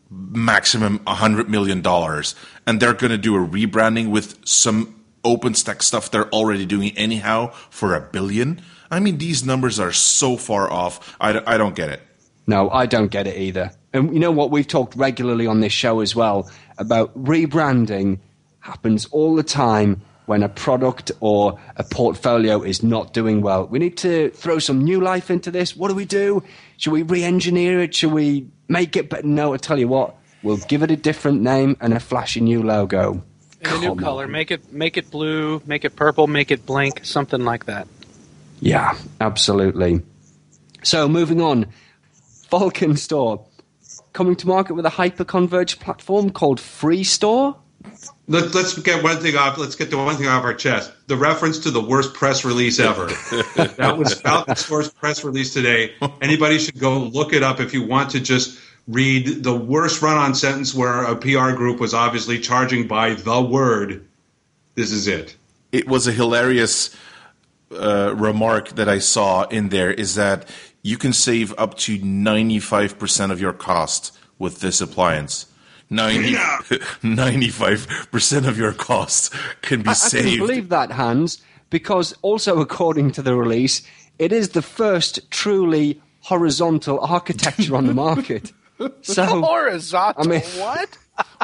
Speaker 5: maximum a hundred million dollars, and they're going to do a rebranding with some OpenStack stuff they're already doing anyhow for a billion. I mean, these numbers are so far off. I, I don't get it.
Speaker 2: No, I don't get it either. And you know what? We've talked regularly on this show as well about rebranding happens all the time when a product or a portfolio is not doing well. We need to throw some new life into this. What do we do? Should we re-engineer it? Should we make it better? No, I tell you what, we'll give it a different name and a flashy new logo.
Speaker 4: And a new
Speaker 2: Come
Speaker 4: color.
Speaker 2: on.
Speaker 4: Make it make it blue, make it purple, make it blink, something like that.
Speaker 2: Yeah, absolutely. So moving on, Vulcan Store coming to market with a hyper-converged platform called FreeStore.
Speaker 3: Let, let's get one thing off. Let's get the one thing off our chest. The reference to the worst press release ever. That was Falcon Store's press release today. Anybody should go look it up if you want to just read the worst run-on sentence where a P R group was obviously charging by the word. This is it.
Speaker 5: It was a hilarious uh, remark that I saw in there is that you can save up to ninety-five percent of your cost with this appliance. ninety,
Speaker 3: Yeah.
Speaker 5: ninety-five percent of your costs can be
Speaker 2: I, I
Speaker 5: saved.
Speaker 2: can believe that, Hans, because also according to the release, it is the first truly horizontal architecture on the market. So,
Speaker 4: Horizontal.
Speaker 2: I mean-
Speaker 4: what?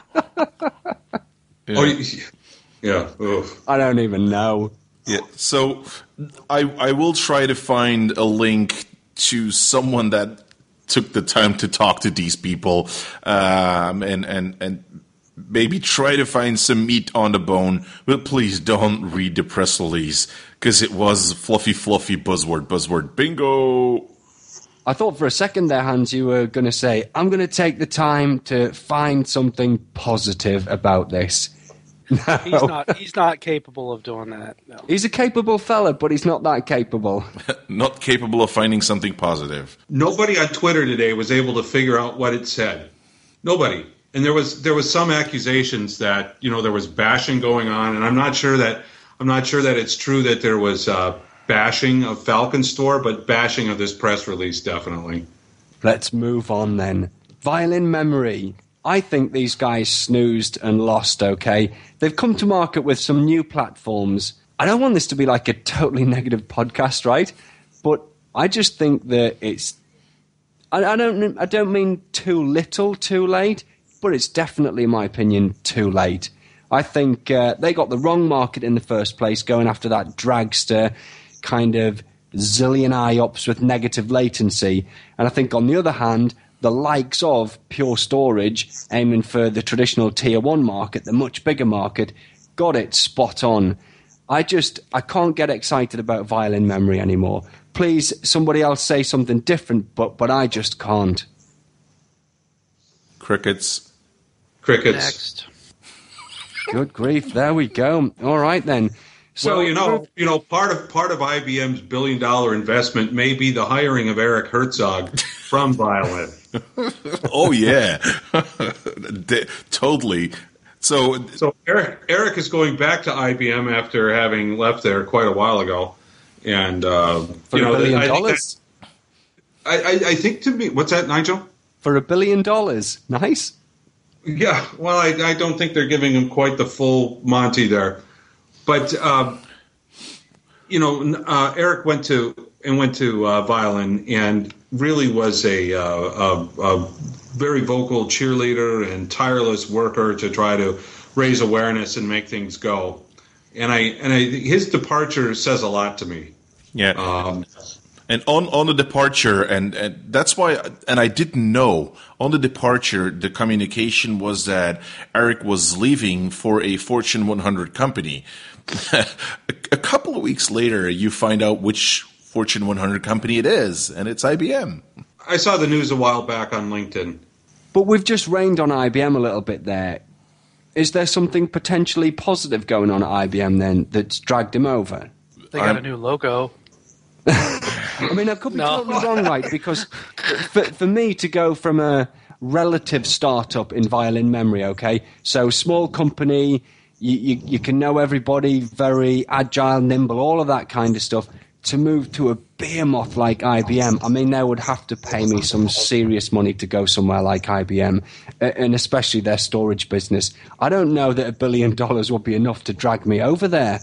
Speaker 5: Yeah.
Speaker 3: Oh, yeah. Oof.
Speaker 2: I don't even know.
Speaker 5: Yeah. So I I will try to find a link to someone that took the time to talk to these people, um, and and and maybe try to find some meat on the bone. But please don't read the press release because it was fluffy, fluffy buzzword, buzzword, bingo.
Speaker 2: I thought for a second there, Hans, you were going to say, I'm going to take the time to find something positive about this. No.
Speaker 4: He's not. He's not capable of doing that. No.
Speaker 2: He's a capable fella, but he's not that capable.
Speaker 5: Not capable of finding something positive.
Speaker 3: Nobody on Twitter today was able to figure out what it said. Nobody. And there was there was some accusations that, you know, there was bashing going on, and I'm not sure that I'm not sure that it's true that there was uh, bashing of Falcon Store, but bashing of this press release definitely.
Speaker 2: Let's move on then. Violin Memory. I think these guys snoozed and lost, okay? They've come to market with some new platforms. I don't want this to be like a totally negative podcast, right? But I just think that it's... I, I don't I don't mean too little, too late, but it's definitely, in my opinion, too late. I think uh, they got the wrong market in the first place, going after that dragster kind of zillion I O P S with negative latency. And I think, on the other hand, the likes of Pure Storage, aiming for the traditional tier one market, the much bigger market, got it spot on. I just, I can't get excited about Violin Memory anymore. Please, somebody else say something different, but but I just can't.
Speaker 5: Crickets.
Speaker 3: Crickets.
Speaker 4: Next.
Speaker 2: Good grief, there we go. All right then. So,
Speaker 3: well, you know, you know, part of part of I B M's billion dollar investment may be the hiring of Eric Herzog from Violin.
Speaker 5: Oh yeah, De- totally. So,
Speaker 3: So Eric Eric is going back to I B M after having left there quite a while ago, and uh,
Speaker 2: for
Speaker 3: you
Speaker 2: a
Speaker 3: know,
Speaker 2: billion
Speaker 3: I think
Speaker 2: dollars?
Speaker 3: that- I, I, I think to me, what's that, Nigel?
Speaker 2: For a billion dollars. Nice.
Speaker 3: Yeah, well, I, I don't think they're giving him quite the full Monty there, but uh, you know, uh, Eric went to and went to uh, Violin and really was a, uh, a, a very vocal cheerleader and tireless worker to try to raise awareness and make things go. And I and I, his departure says a lot to me.
Speaker 5: yeah.
Speaker 3: Um,
Speaker 5: And on, on the departure, and, and that's why, and I didn't know, on the departure, the communication was that Eric was leaving for a Fortune one hundred company. a, a couple of weeks later, you find out which Fortune one hundred company it is, and it's I B M.
Speaker 3: I saw the news a while back on LinkedIn.
Speaker 2: But we've just rained on I B M a little bit there. Is there something potentially positive going on at I B M then that's dragged him over?
Speaker 4: They got
Speaker 5: I'm-
Speaker 4: a new logo.
Speaker 2: I mean, I could be
Speaker 4: No.
Speaker 2: totally wrong, right? Because for, for me to go from a relative startup in Violin Memory, okay, so small company, you, you, you can know everybody, very agile, nimble, all of that kind of stuff, to move to a behemoth like I B M, I mean, they would have to pay me some serious money to go somewhere like I B M, and especially their storage business. I don't know that a billion dollars would be enough to drag me over there.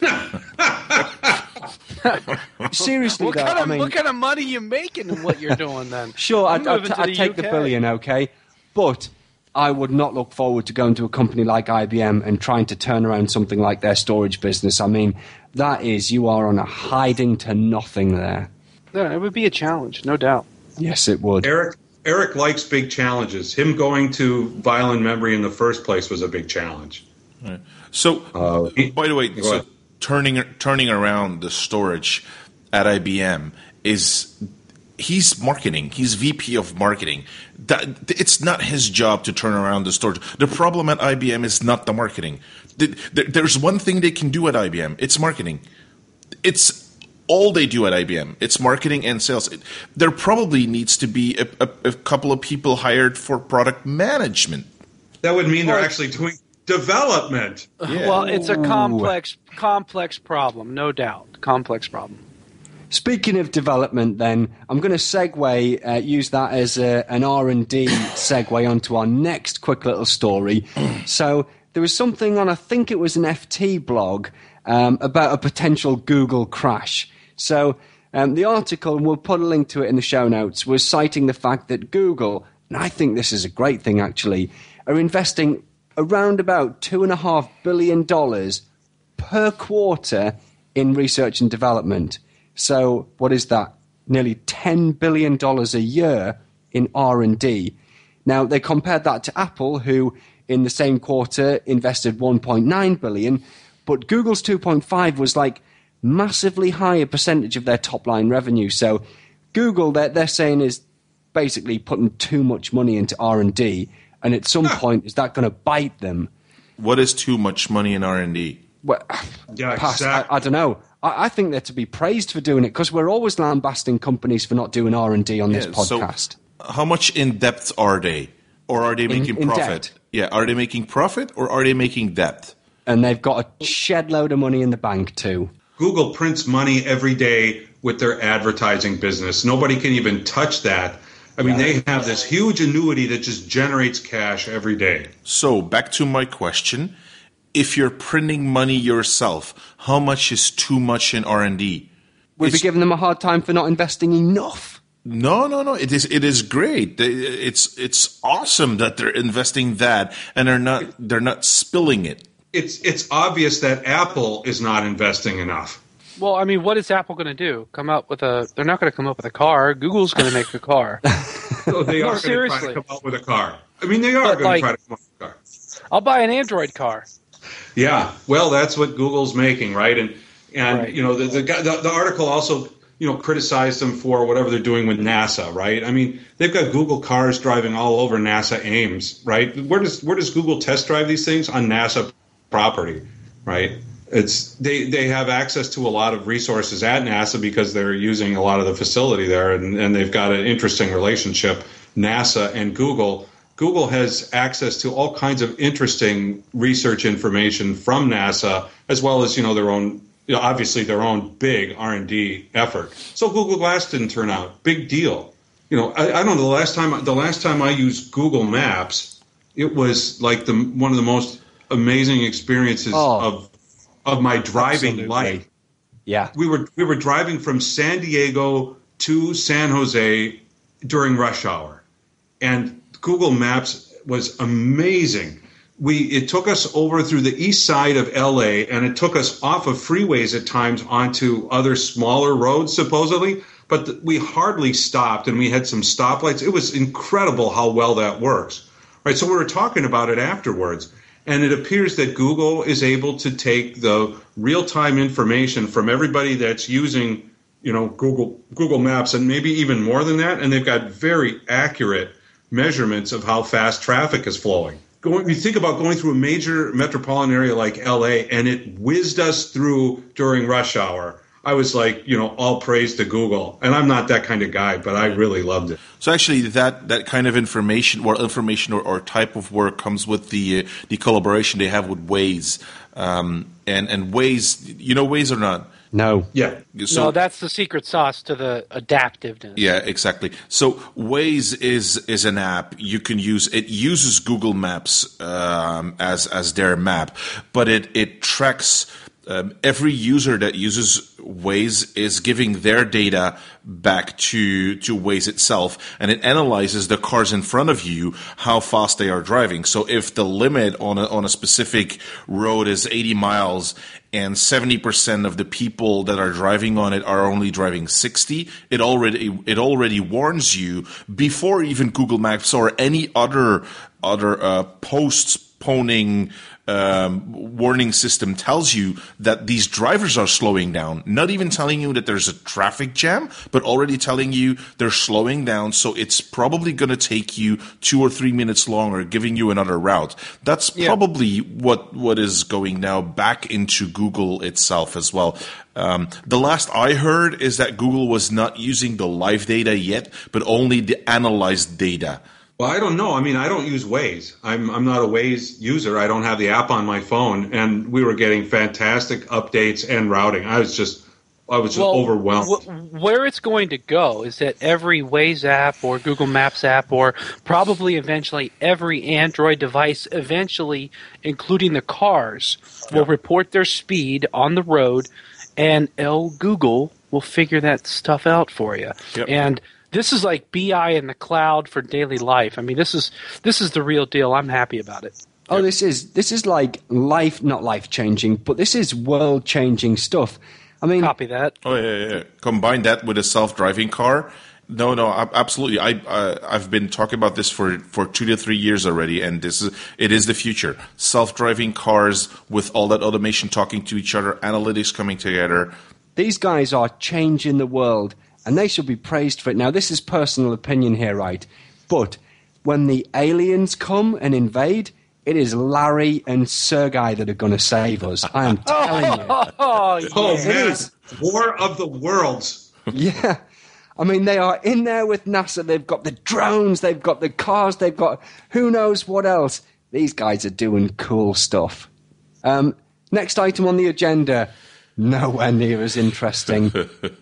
Speaker 2: Seriously,
Speaker 4: What
Speaker 2: though,
Speaker 4: kind,
Speaker 2: I
Speaker 4: of,
Speaker 2: mean,
Speaker 4: what kind of money you making and what you're doing then?
Speaker 2: sure,
Speaker 4: I'm
Speaker 2: I'd, I'd,
Speaker 4: moving to
Speaker 2: I'd
Speaker 4: the
Speaker 2: take the
Speaker 4: U K.
Speaker 2: billion, okay, but I would not look forward to going to a company like I B M and trying to turn around something like their storage business. I mean, that is, you are on a hiding to nothing there.
Speaker 4: Yeah, it would be a challenge, no doubt.
Speaker 2: Yes, it would.
Speaker 3: Eric Eric likes big challenges. Him going to Violin Memory in the first place was a big challenge.
Speaker 5: So,
Speaker 3: Uh, he-
Speaker 5: by the way,
Speaker 3: go
Speaker 5: so
Speaker 3: ahead.
Speaker 5: turning turning around the storage at I B M is he's marketing. He's V P of marketing. That, it's not his job to turn around the store. The problem at I B M is not the marketing. There's one thing they can do at I B M. It's marketing. It's all they do at I B M. It's marketing and sales. There probably needs to be a, a, a couple of people hired for product management.
Speaker 3: That would mean they're actually doing development.
Speaker 5: Yeah.
Speaker 4: Well, it's a complex, complex problem, no doubt. Complex problem.
Speaker 2: Speaking of development, then, I'm going to segue, uh, use that as a, an R and D segue onto our next quick little story. So there was something on, I think it was an F T blog, um, about a potential Google crash. So um, the article, and we'll put a link to it in the show notes, was citing the fact that Google, and I think this is a great thing actually, are investing around about two and a half billion dollars per quarter in research and development. So what is that? Nearly ten billion dollars a year in R and D. Now, they compared that to Apple, who in the same quarter invested one point nine billion dollars, but Google's two point five was like massively higher percentage of their top-line revenue. So Google, they're, they're saying, is basically putting too much money into R and D, and at some point, is that going to bite them?
Speaker 5: What is too much money in R and D?
Speaker 2: Well,
Speaker 3: Yeah,
Speaker 2: past,
Speaker 3: exactly.
Speaker 2: I, I don't know. I, I think they're to be praised for doing it, because we're always lambasting companies for not doing R and D on this
Speaker 5: Yeah, so
Speaker 2: podcast.
Speaker 5: how much in depth are they? Or are they making
Speaker 2: in
Speaker 5: profit?
Speaker 2: debt.
Speaker 5: Yeah, are they making profit or are they making debt?
Speaker 2: And they've got a shed load of money in the bank, too.
Speaker 3: Google prints money every day with their advertising business. Nobody can even touch that. I mean, they have this huge annuity that just generates cash every day.
Speaker 5: So, back to my question. If you're printing money yourself, how much is too much in R and D?
Speaker 2: We'd be
Speaker 5: It's-
Speaker 2: giving them a hard time for not investing enough.
Speaker 5: No, no, no. It is it is great. They- It's it's awesome that they're investing that and they're not they're not spilling it.
Speaker 3: It's it's obvious that Apple is not investing enough.
Speaker 4: Well, I mean, what is Apple going to do? Come up with a? They're not going to come up with a car. Google's going to make a car.
Speaker 3: So they
Speaker 4: No,
Speaker 3: are going to try
Speaker 4: seriously.
Speaker 3: to come out with a car. I mean, they are
Speaker 4: But,
Speaker 3: going
Speaker 4: like-
Speaker 3: to try to come out with a car.
Speaker 4: I'll buy an Android car.
Speaker 3: Yeah, well, that's what Google's making, right? And and
Speaker 4: Right.
Speaker 3: you know, the, the guy- the the article also you know criticized them for whatever they're doing with NASA, right? I mean, they've got Google cars driving all over NASA Ames, right? Where does where does Google test drive these things? On NASA property, right? It's they they have access to a lot of resources at NASA because they're using a lot of the facility there, and, and they've got an interesting relationship, NASA and Google. Google has access to all kinds of interesting research information from NASA, as well as you know their own, you know, obviously their own big R and D effort. So Google Glass didn't turn out, big deal. You know, I, I don't know the last time the last time I used Google Maps, it was like the one of the most amazing experiences
Speaker 2: Oh,
Speaker 3: of of my driving
Speaker 2: absolutely.
Speaker 3: life.
Speaker 2: Yeah.
Speaker 3: We were we were driving from San Diego to San Jose during rush hour, and Google Maps was amazing. We it took us over through the east side of L A, and it took us off of freeways at times onto other smaller roads, supposedly. But th- we hardly stopped, and we had some stoplights. It was incredible how well that works. Right, so we were talking about it afterwards, and it appears that Google is able to take the real-time information from everybody that's using, you know, Google Google Maps, and maybe even more than that, and they've got very accurate measurements of how fast traffic is flowing. Going, you think about going through a major metropolitan area like L A, and it whizzed us through during rush hour. I was like, you know, all praise to Google. And I'm not that kind of guy, but I really loved it.
Speaker 5: So actually, that, that kind of information, or information, or, or type of work comes with the uh, the collaboration they have with Waze, um, and and Waze. You know Waze or not?
Speaker 2: No.
Speaker 3: Yeah.
Speaker 5: So
Speaker 4: no, that's the secret sauce to the adaptiveness.
Speaker 5: yeah, exactly. So Waze is is an app you can use. It uses Google Maps um, as as their map, but it it tracks. Um, every user that uses Waze is giving their data back to to Waze itself, and it analyzes the cars in front of you, how fast they are driving. So if the limit on a, on a specific road is eighty miles and seventy percent of the people that are driving on it are only driving sixty, it already it already warns you before even Google Maps or any other other uh, posts postponing um, warning system tells you that these drivers are slowing down, not even telling you that there's a traffic jam, but already telling you they're slowing down, so it's probably going to take you two or three minutes longer, giving you another route. That's
Speaker 4: Yeah.
Speaker 5: probably what what is going now back into Google itself as well. Um, the last I heard is that Google was not using the live data yet, but only the analyzed data.
Speaker 3: Well, I don't know. I mean, I don't use Waze. I'm I'm not a Waze user. I don't have the app on my phone, and we were getting fantastic updates and routing. I was just I was just overwhelmed.
Speaker 4: Wh- where it's going to go is that every Waze app or Google Maps app or probably eventually every Android device, eventually including the cars, will report their speed on the road, and El Google will figure that stuff out for you.
Speaker 5: Yep.
Speaker 4: And this is like B I in the cloud for daily life. I mean, this is this is the real deal. I'm happy about it.
Speaker 2: Oh, this is this is like life, not life changing, but this is world changing stuff. I mean,
Speaker 4: Copy that.
Speaker 5: Oh yeah, yeah, yeah. Combine that with a self-driving car. No, no, ab- absolutely. I uh, I've been talking about this for, for two to three years already, and this is it is the future. Self-driving cars with all that automation talking to each other, analytics coming together.
Speaker 2: these guys are changing the world, and they should be praised for it. Now, this is personal opinion here, right? But when the aliens come and invade, it is Larry and Sergei that are going to save us. I am telling you.
Speaker 4: Oh, yeah.
Speaker 3: Oh,
Speaker 2: It
Speaker 3: man.
Speaker 2: is.
Speaker 3: War of the Worlds.
Speaker 2: Yeah. I mean, they are in there with NASA. They've got the drones. They've got the cars. They've got who knows what else. These guys are doing cool stuff. Um, next item on the agenda, nowhere near as interesting.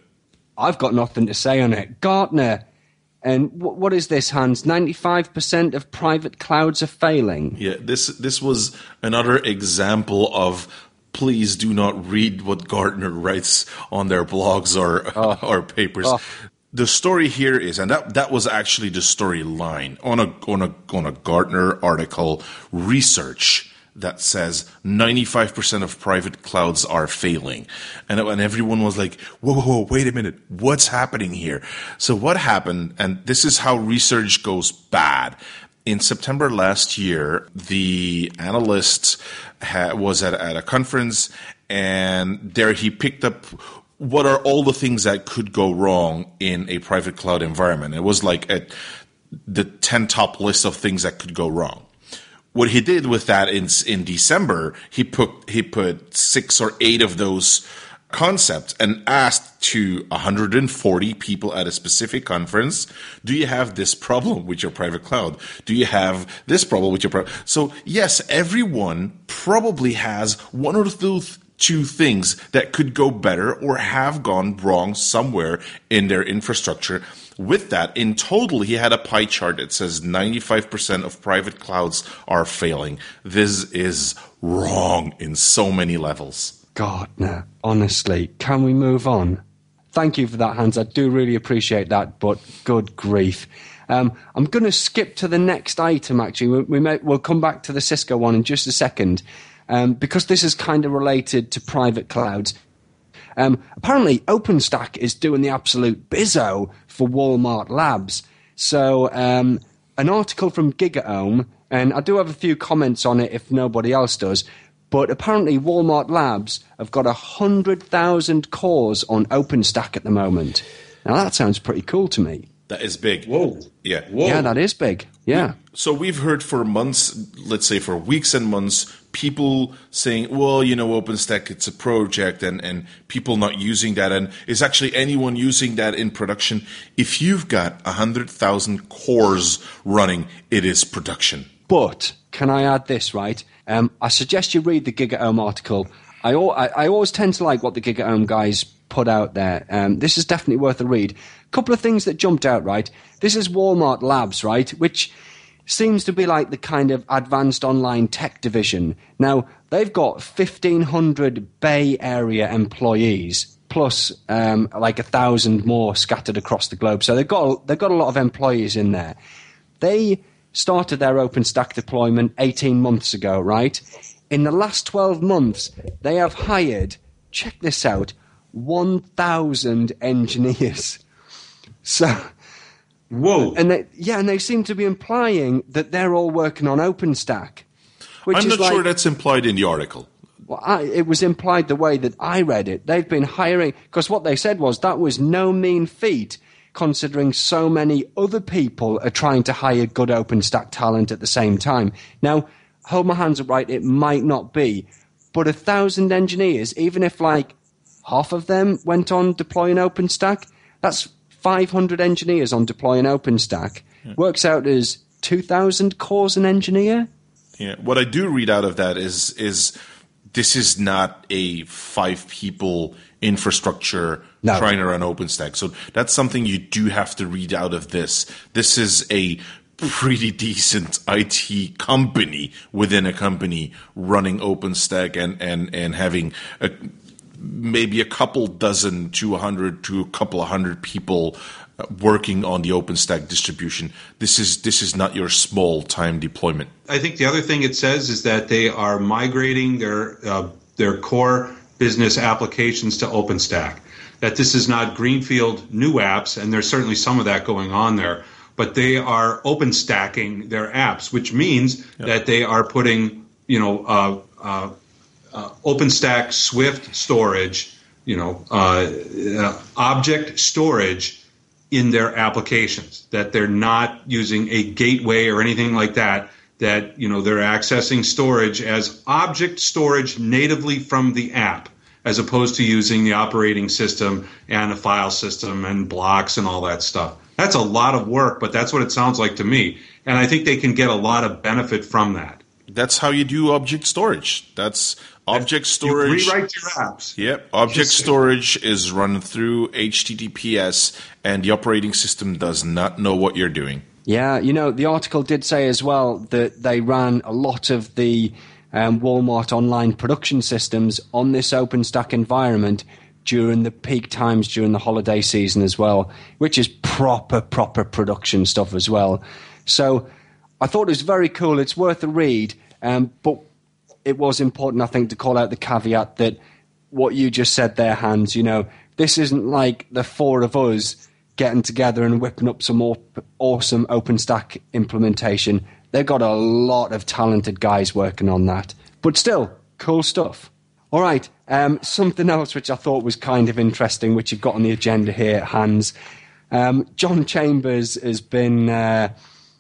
Speaker 2: I've got nothing to say on it. Gartner. And w- what is this, Hans? ninety-five percent of private clouds are failing.
Speaker 5: Yeah, this this was another example of please do not read what Gartner writes on their blogs or
Speaker 2: Oh.
Speaker 5: or papers.
Speaker 2: Oh.
Speaker 5: The story here is, and that that was actually the storyline on a on a on a Gartner article, research that says ninety-five percent of private clouds are failing. And, and everyone was like, whoa, whoa, whoa, wait a minute, what's happening here? So what happened, and this is how research goes bad. In September last year, the analyst ha- was at, at a conference, and there he picked up what are all the things that could go wrong in a private cloud environment. It was like at the ten top list of things that could go wrong. What he did with that in in December, he put he put six or eight of those concepts and asked to one hundred forty people at a specific conference, do you have this problem with your private cloud? Do you have this problem with your private? So yes, everyone probably has one or those two things that could go better or have gone wrong somewhere in their infrastructure. With that, in total, he had a pie chart that says ninety-five percent of private clouds are failing. This is wrong in so many levels.
Speaker 2: Gartner, honestly, can we move on? Thank you for that, Hans. I do really appreciate that, but good grief. Um, I'm going to skip to the next item, actually. We, we may, we'll come back to the Cisco one in just a second, um, because this is kind of related to private clouds. Um, apparently, OpenStack is doing the absolute bizzo for Walmart Labs. So, um, an article from GigaOM, and I do have a few comments on it if nobody else does, but apparently Walmart Labs have got one hundred thousand cores on OpenStack at the moment. Now, that sounds pretty cool to me.
Speaker 5: That is big.
Speaker 3: Whoa.
Speaker 5: Yeah.
Speaker 3: Whoa.
Speaker 2: Yeah, that is big. Yeah.
Speaker 5: So we've heard for months, let's say for weeks and months, people saying, well, you know, OpenStack, it's a project, and, and people not using that. And is actually anyone using that in production? If you've got one hundred thousand cores running, it is production.
Speaker 2: But can I add this, right? Um, I suggest you read the GigaOM article. I, al- I, I always tend to like what the GigaOM guys put out there. Um, this is definitely worth a read. A couple of things that jumped out, right? This is Walmart Labs, right? Which seems to be like the kind of advanced online tech division. Now, they've got fifteen hundred Bay Area employees, plus um, like a thousand more scattered across the globe. So they've got, they've got a lot of employees in there. They started their OpenStack deployment eighteen months ago, right? In the last twelve months, they have hired, check this out, one thousand engineers. So,
Speaker 3: Whoa.
Speaker 2: and they, yeah, and they seem to be implying that they're all working on OpenStack. Which
Speaker 5: I'm
Speaker 2: is
Speaker 5: not
Speaker 2: like,
Speaker 5: sure that's implied in the article.
Speaker 2: Well, I, it was implied the way that I read it. They've been hiring, because what they said was that was no mean feat, considering so many other people are trying to hire good OpenStack talent at the same time. Now, hold my hands up, right, it might not be, but a thousand engineers, even if like half of them went on deploying OpenStack, that's five hundred engineers on deploying OpenStack. Yeah. Works out as two thousand cores an engineer.
Speaker 5: Yeah, what I do read out of that is is this is not a five people infrastructure no. trying to run OpenStack. So that's something you do have to read out of this. This is a pretty decent I T company within a company running OpenStack and, and, and having a, maybe a couple dozen to a hundred to a couple of hundred people working on the OpenStack distribution. This is this is not your small time deployment.
Speaker 3: I think the other thing it says is that they are migrating their uh, their core business applications to OpenStack. That this is not greenfield new apps, and there's certainly some of that going on there. But they are OpenStacking their apps, which means yep. that they are putting, you know, uh, uh, uh, OpenStack Swift storage, you know, uh, uh, object storage in their applications, that they're not using a gateway or anything like that, that, you know, they're accessing storage as object storage natively from the app, as opposed to using the operating system and a file system and blocks and all that stuff. That's a lot of work, but that's what it sounds like to me. And I think they can get a lot of benefit from that.
Speaker 5: That's how you do object storage. That's object storage.
Speaker 3: You rewrite your apps.
Speaker 5: Yep. Object storage is run through H T T P S, and the operating system does not know what you're doing.
Speaker 2: Yeah, you know, the article did say as well that they ran a lot of the um, Walmart online production systems on this OpenStack environment during the peak times during the holiday season as well, which is proper, proper production stuff as well. So I thought it was very cool. It's worth a read, um, but it was important, I think, to call out the caveat that what you just said there, Hans, you know, this isn't like the four of us getting together and whipping up some op- awesome OpenStack implementation. They've got a lot of talented guys working on that. But still, cool stuff. All right, um, something else which I thought was kind of interesting, which you've got on the agenda here, Hans. Um, John Chambers has been... Uh,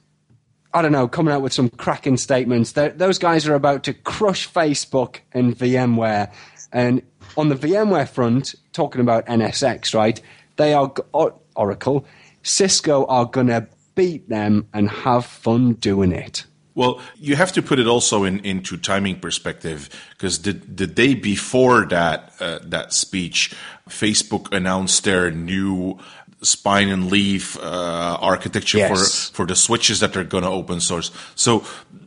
Speaker 2: I don't know, coming out with some cracking statements. They're, those guys are about to crush Facebook and VMware. And on the VMware front, talking about N S X, right, they are, or, Oracle, Cisco are going to beat them and have fun doing it.
Speaker 5: Well, you have to put it also in, into timing perspective, because the, the day before that uh, that speech, Facebook announced their new spine and leaf uh, architecture
Speaker 2: yes.
Speaker 5: for for the switches that they're going to open source. So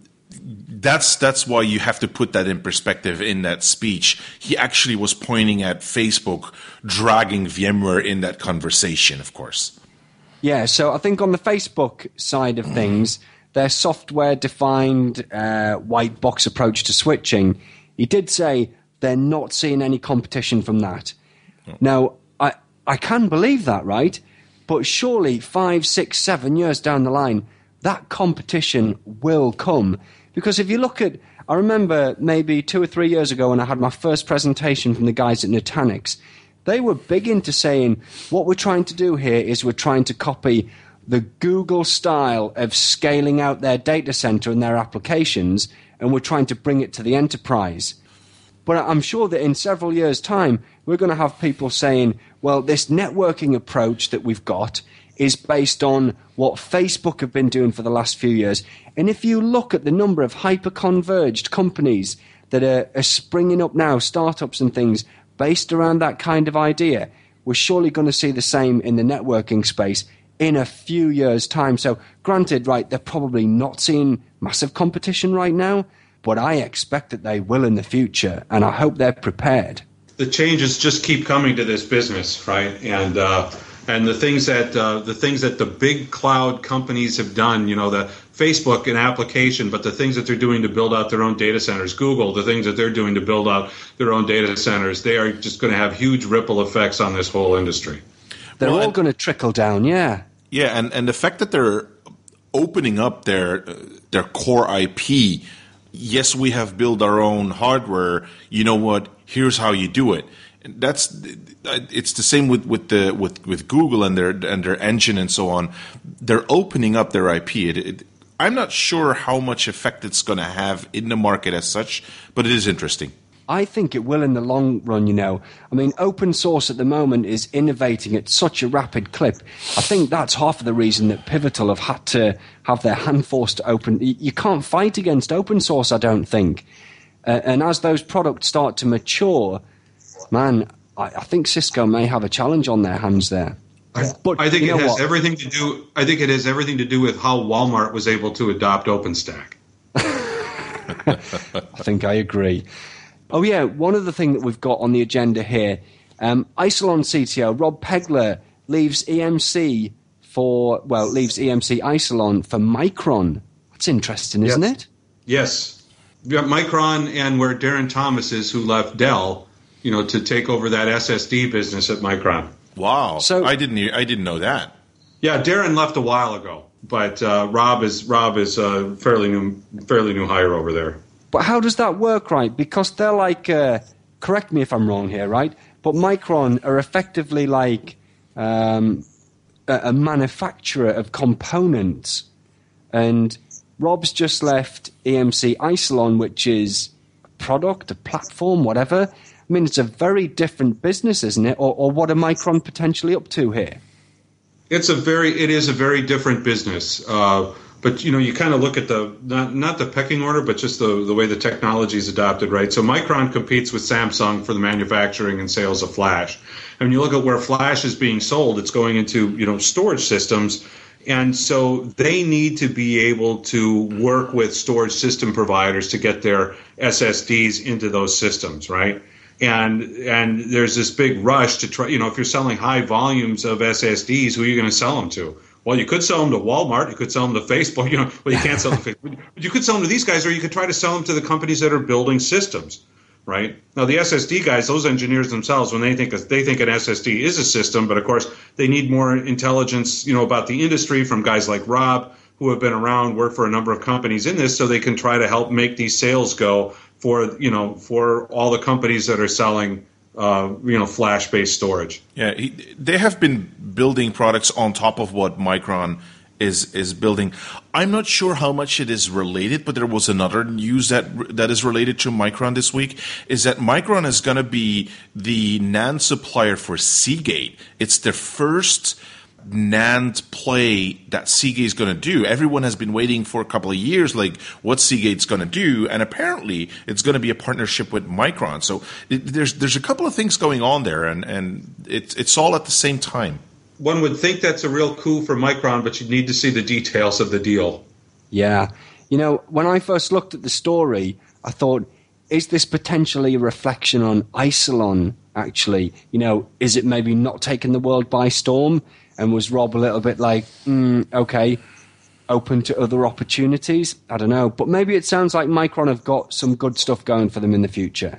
Speaker 5: that's that's why you have to put that in perspective in that speech. He actually was pointing at Facebook dragging VMware in that conversation, of course.
Speaker 2: Yeah, so I think on the Facebook side of things, their software-defined uh, white box approach to switching, he did say they're not seeing any competition from that. Oh. Now, I, I can believe that, right? But surely five, six, seven years down the line, that competition will come. Because if you look at, I remember maybe two or three years ago when I had my first presentation from the guys at Nutanix, they were big into saying, what we're trying to do here is we're trying to copy the Google style of scaling out their data center and their applications, and we're trying to bring it to the enterprise. But I'm sure that in several years' time, we're going to have people saying, well, this networking approach that we've got is based on what Facebook have been doing for the last few years. And if you look at the number of hyper-converged companies that are, are springing up now, startups and things, based around that kind of idea, we're surely going to see the same in the networking space in a few years' time. So granted, right, they're probably not seeing massive competition right now, but I expect that they will in the future, and I hope they're prepared.
Speaker 3: The changes just keep coming to this business, right? And uh, and the things that uh, the things that the big cloud companies have done, you know, the Facebook an application, but the things that they're doing to build out their own data centers, Google, the things that they're doing to build out their own data centers, they are just going to have huge ripple effects on this whole industry.
Speaker 2: They're
Speaker 5: well,
Speaker 2: all going to trickle down, yeah.
Speaker 5: Yeah, and, and the fact that they're opening up their uh, their core I P yes, we have built our own hardware. You know what? Here's how you do it. That's it's the same with, with the with, with Google and their and their engine and so on. They're opening up their I P. It, it, I'm not sure how much effect it's going to have in the market as such, but it is interesting.
Speaker 2: I think it will in the long run, you know. I mean, open source at the moment is innovating at such a rapid clip. I think that's half of the reason that Pivotal have had to have their hand forced to open. You can't fight against open source, I don't think. Uh, and as those products start to mature, man, I, I think Cisco may have a challenge on their hands there.
Speaker 3: I,
Speaker 2: but
Speaker 3: I think
Speaker 2: you know
Speaker 3: it has
Speaker 2: what?
Speaker 3: everything to do. I think it has everything to do with how Walmart was able to adopt OpenStack.
Speaker 2: I think I agree. Oh, yeah, one other thing that we've got on the agenda here, um, Isilon C T O Rob Pegler leaves E M C for, well, leaves E M C Isilon for Micron. That's interesting, isn't
Speaker 3: Yes.
Speaker 2: it?
Speaker 3: Yes. You got Micron and where Darren Thomas is, who left Dell, you know, to take over that S S D business at Micron.
Speaker 5: Wow!
Speaker 2: So-
Speaker 5: I didn't I didn't know that.
Speaker 3: Yeah, Darren left a while ago, but uh, Rob is Rob is a fairly new fairly new hire over there.
Speaker 2: But how does that work, right? Because they're like, uh, correct me if I'm wrong here, right? But Micron are effectively like um, a, a manufacturer of components. And Rob's just left E M C Isilon, which is a product, a platform, whatever. I mean, it's a very different business, isn't it? Or, or what are Micron potentially up to here?
Speaker 3: It's a very it is a very different business. Uh, But, you know, you kind of look at the, not, not the pecking order, but just the, the way the technology is adopted, right? So Micron competes with Samsung for the manufacturing and sales of Flash. And when you look at where Flash is being sold, it's going into, you know, storage systems. And so they need to be able to work with storage system providers to get their S S Ds into those systems, right? And and there's this big rush to try, you know, if you're selling high volumes of S S Ds, who are you going to sell them to? Well, you could sell them to Walmart. You could sell them to Facebook. You know, well, you can't sell them to Facebook. But you could sell them to these guys, or you could try to sell them to the companies that are building systems, right? Now, the S S D guys, those engineers themselves, when they think they think an S S D is a system, but of course they need more intelligence, you know, about the industry from guys like Rob, who have been around, worked for a number of companies in this, so they can try to help make these sales go for, you know, for all the companies that are selling. Uh, you know, flash-based storage.
Speaker 5: Yeah, he, they have been building products on top of what Micron is is building. I'm not sure how much it is related, but there was another news that that is related to Micron this week, is that Micron is going to be the NAND supplier for Seagate. It's the first NAND play that Seagate is going to do. Everyone has been waiting for a couple of years, like what Seagate's going to do, and apparently it's going to be a partnership with Micron. So it, there's there's a couple of things going on there, and and it's it's all at the same time.
Speaker 3: One would think that's a real coup for Micron, but you need to see the details of the deal.
Speaker 2: Yeah. You know, when I first looked at the story, I thought, is this potentially a reflection on Isilon, actually? You know, is it maybe not taking the world by storm? And was Rob a little bit like, mm, okay, open to other opportunities? I don't know. But maybe it sounds like Micron have got some good stuff going for them in the future.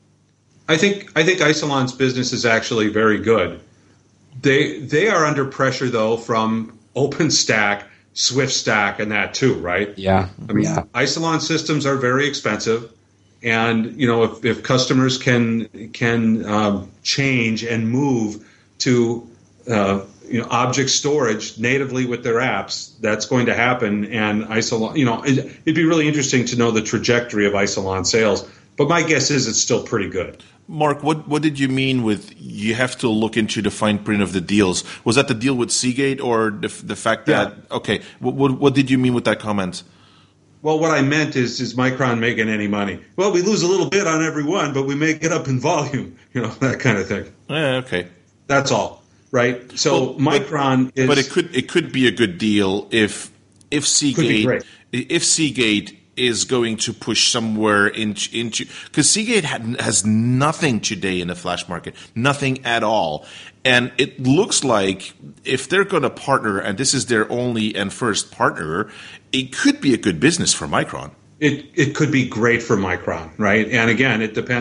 Speaker 3: I think I think Isilon's business is actually very good. They they are under pressure, though, from OpenStack, SwiftStack, and that too, right?
Speaker 2: Yeah.
Speaker 3: I mean,
Speaker 2: yeah.
Speaker 3: Isilon systems are very expensive. And, you know, if, if customers can, can um, change and move to uh, you know, object storage natively with their apps, that's going to happen. And Isilon, you know, it, it'd be really interesting to know the trajectory of Isilon sales. But my guess is it's still pretty good.
Speaker 5: Mark, what, what did you mean with you have to look into the fine print of the deals? Was that the deal with Seagate or the, the fact that,
Speaker 3: Yeah.
Speaker 5: okay, what, what, what did you mean with that comment?
Speaker 3: Well, what I meant is, is Micron making any money? Well, we lose a little bit on every one, but we make it up in volume, you know, that kind of thing.
Speaker 5: Yeah, okay.
Speaker 3: That's all. Right, so
Speaker 5: Well, but-
Speaker 3: Micron is,
Speaker 5: But it could it could be a good deal if if
Speaker 3: be
Speaker 5: Seagate
Speaker 3: great.
Speaker 5: if Seagate is going to push somewhere into into because Seagate had, has nothing today in the flash market, nothing at all, and it looks like if they're going to partner, and this is their only and first partner, it could be a good business for Micron.
Speaker 3: it it could be great for Micron, right? And again, it depends.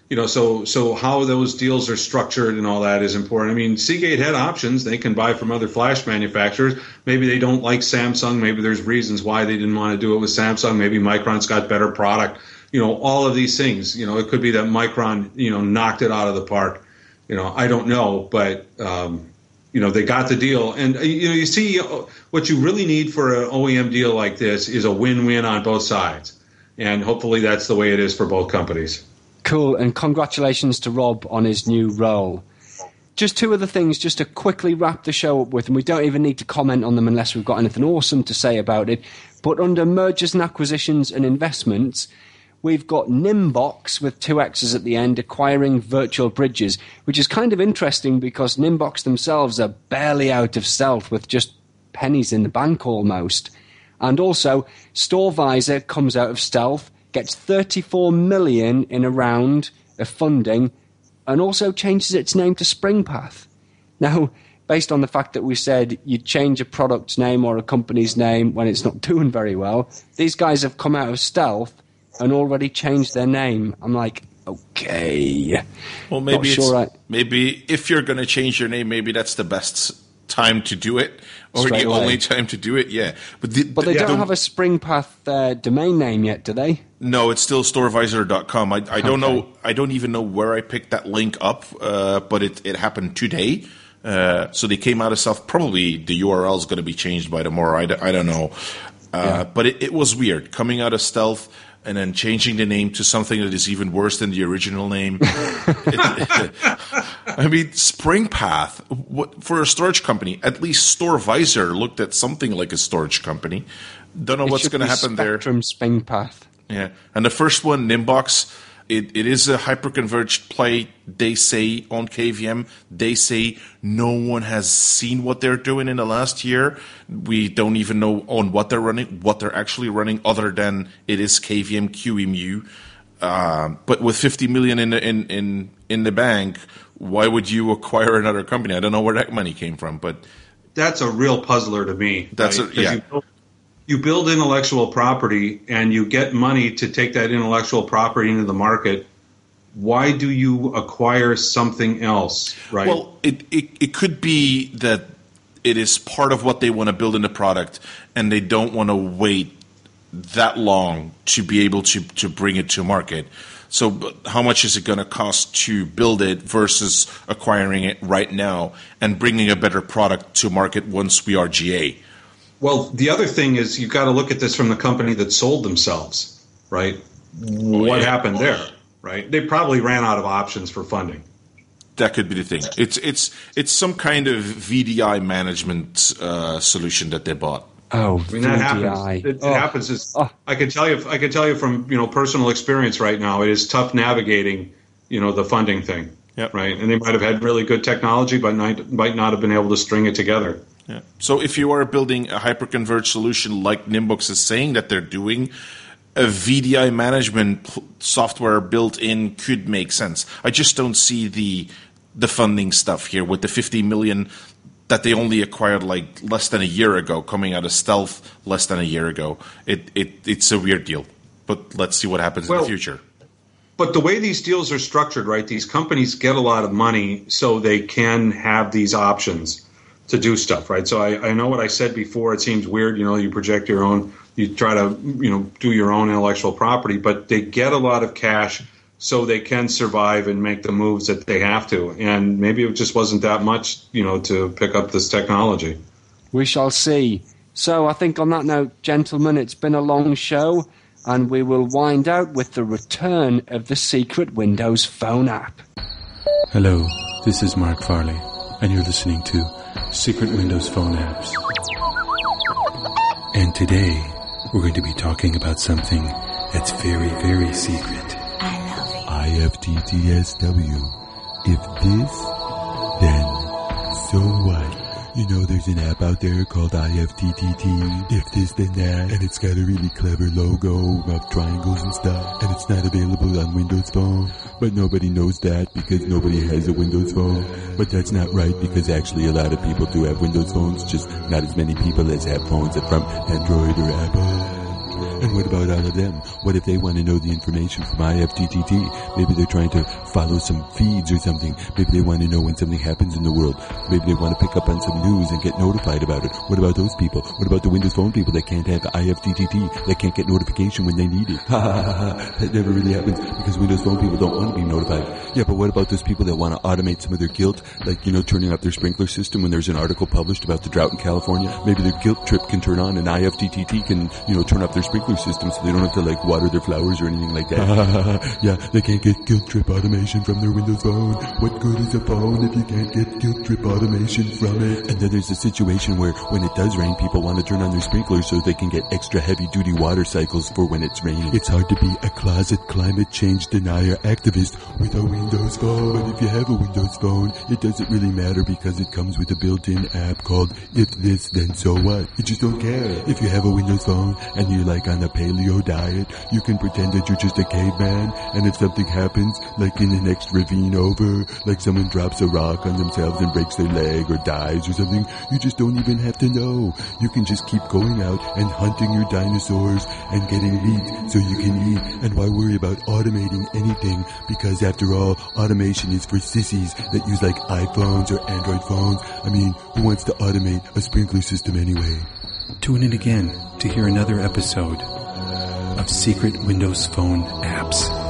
Speaker 3: You know, so so how those deals are structured and all that is important. I mean, Seagate had options. They can buy from other flash manufacturers. Maybe they don't like Samsung. Maybe there's reasons why they didn't want to do it with Samsung. Maybe Micron's got better product. You know, all of these things. You know, it could be that Micron, you know, knocked it out of the park. You know, I don't know, but um, you know, they got the deal. And you know, you see, what you really need for an O E M deal like this is a win-win on both sides, and hopefully that's the way it is for both companies.
Speaker 2: Cool, and congratulations to Rob on his new role. Just two other things, just to quickly wrap the show up with, and we don't even need to comment on them unless we've got anything awesome to say about it. But under mergers and acquisitions and investments, we've got Nimbox with two X's at the end acquiring Virtual Bridges, which is kind of interesting because Nimbox themselves are barely out of stealth with just pennies in the bank almost. And also, StoreVisor comes out of stealth, gets thirty-four million dollars in a round of funding, and also changes its name to SpringPath. Now, based on the fact that we said you'd change a product's name or a company's name when it's not doing very well, these guys have come out of stealth and already changed their name. I'm like, okay.
Speaker 5: Well, maybe
Speaker 2: Not
Speaker 5: it's,
Speaker 2: sure I-
Speaker 5: maybe if you're going to change your name, maybe that's the best time to do it, or
Speaker 2: Straight
Speaker 5: the
Speaker 2: away.
Speaker 5: only time to do it. Yeah, but the,
Speaker 2: But they
Speaker 5: the-
Speaker 2: don't
Speaker 5: the-
Speaker 2: have a SpringPath uh, domain name yet, do they?
Speaker 5: No, it's still storevisor dot com. I, I don't
Speaker 2: Okay.
Speaker 5: know. I don't even know where I picked that link up, uh, but it, it happened today. Uh, so they came out of stuff. Probably the U R L is going to be changed by tomorrow. I, d- I don't know. Uh,
Speaker 2: Yeah.
Speaker 5: But it, it was weird coming out of stealth and then changing the name to something that is even worse than the original name. It- I mean, SpringPath, what, for a storage company, at least StoreVisor looked at something like a storage company. Don't know
Speaker 2: It
Speaker 5: what's
Speaker 2: should
Speaker 5: going to
Speaker 2: be
Speaker 5: happen there.
Speaker 2: Spectrum SpringPath.
Speaker 5: Yeah, and the first one, Nimbox, it, it is a hyperconverged play. They say on K V M, they say no one has seen what they're doing in the last year. We don't even know on what they're running, what they're actually running, other than it is K V M Q E M U. Uh, but with fifty million in the, in, in in the bank, why would you acquire another company? I don't know where that money came from, but
Speaker 3: That's a real puzzler to me.
Speaker 5: That's
Speaker 3: right?
Speaker 5: a-
Speaker 3: 'Cause
Speaker 5: yeah.
Speaker 3: You build, you build intellectual property and you get money to take that intellectual property into the market. Why do you acquire something else, right?
Speaker 5: Well, it, it, it could be that it is part of what they want to build in the product, and they don't want to wait that long to be able to, to bring it to market. So but how much is it going to cost to build it versus acquiring it right now and bringing a better product to market once we are G A?
Speaker 3: Well, the other thing is you've got to look at this from the company that sold themselves, right? What
Speaker 5: yeah.
Speaker 3: happened there, right? They probably ran out of options for funding.
Speaker 5: That could be the thing. It's it's it's some kind of V D I management uh, solution that they bought.
Speaker 2: Oh,
Speaker 3: I mean, that
Speaker 2: V D I.
Speaker 3: happens. It, it
Speaker 2: Oh.
Speaker 3: happens. It's,
Speaker 2: Oh.
Speaker 3: I can tell you. I can tell you from you know personal experience right now. It is tough navigating, you know, the funding thing.
Speaker 5: Yep.
Speaker 3: Right, and they might have had really good technology, but might might not have been able to string it together.
Speaker 5: Yeah. So if you are building a hyperconverged solution like Nimbox is saying that they're doing, a V D I management pl- software built in could make sense. I just don't see the the funding stuff here with the fifty million that they only acquired like less than a year ago, coming out of stealth less than a year ago. It it it's a weird deal, but let's see what happens in
Speaker 3: Well,
Speaker 5: the future.
Speaker 3: But the way these deals are structured, right? These companies get a lot of money, so they can have these options to do stuff, right? So I, I know what I said before. It seems weird, you know. You project your own, you try to, you know, do your own intellectual property, but they get a lot of cash, so they can survive and make the moves that they have to. And maybe it just wasn't that much, you know, to pick up this technology.
Speaker 2: We shall see. So I think on that note, gentlemen, it's been a long show, and we will wind out with the return of the secret Windows Phone app.
Speaker 6: Hello, this is Mark Farley, and you're listening to Secret Windows Phone Apps. And today, we're going to be talking about something that's very, very secret. I F T T S W. If this, then so what? You know, there's an app out there called I F T T T. If this, then that. And it's got a really clever logo of triangles and stuff. And it's not available on Windows Phone. But nobody knows that because nobody has a Windows Phone. But that's not right because actually a lot of people do have Windows Phones. Just not as many people as have phones from Android or Apple. And what about all of them? What if they want to know the information from I F T T T? Maybe they're trying to follow some feeds or something. Maybe they want to know when something happens in the world. Maybe they want to pick up on some news and get notified about it. What about those people? What about the Windows Phone people that can't have I F T T T, that can't get notification when they need it? Ha ha ha ha. That never really happens because Windows Phone people don't want to be notified. Yeah, but what about those people that want to automate some of their guilt? Like, you know, turning off their sprinkler system when there's an article published about the drought in California? Maybe their guilt trip can turn on and I F T T T can, you know, turn off their sprinkler system so they don't have to, like, water their flowers or anything like that. Yeah, they can't get guilt trip automation from their Windows Phone. What good is a phone if you can't get guilt trip automation from it? And then there's a situation where when it does rain, people want to turn on their sprinklers so they can get extra heavy-duty water cycles for when it's raining. It's hard to be a closet climate change denier activist with a Windows Phone. But if you have a Windows Phone, it doesn't really matter because it comes with a built-in app called If This Then So What. You just don't care. If you have a Windows Phone and you're like on a paleo diet, you can pretend that you're just a caveman, and if something happens, like in the next ravine over, like someone drops a rock on themselves and breaks their leg or dies or something, you just don't even have to know. You can just keep going out and hunting your dinosaurs and getting meat so you can eat, and why worry about automating anything, because after all, automation is for sissies that use like iPhones or Android phones. I mean, who wants to automate a sprinkler system anyway?
Speaker 7: Tune in again to hear another episode of Secret Windows Phone Apps.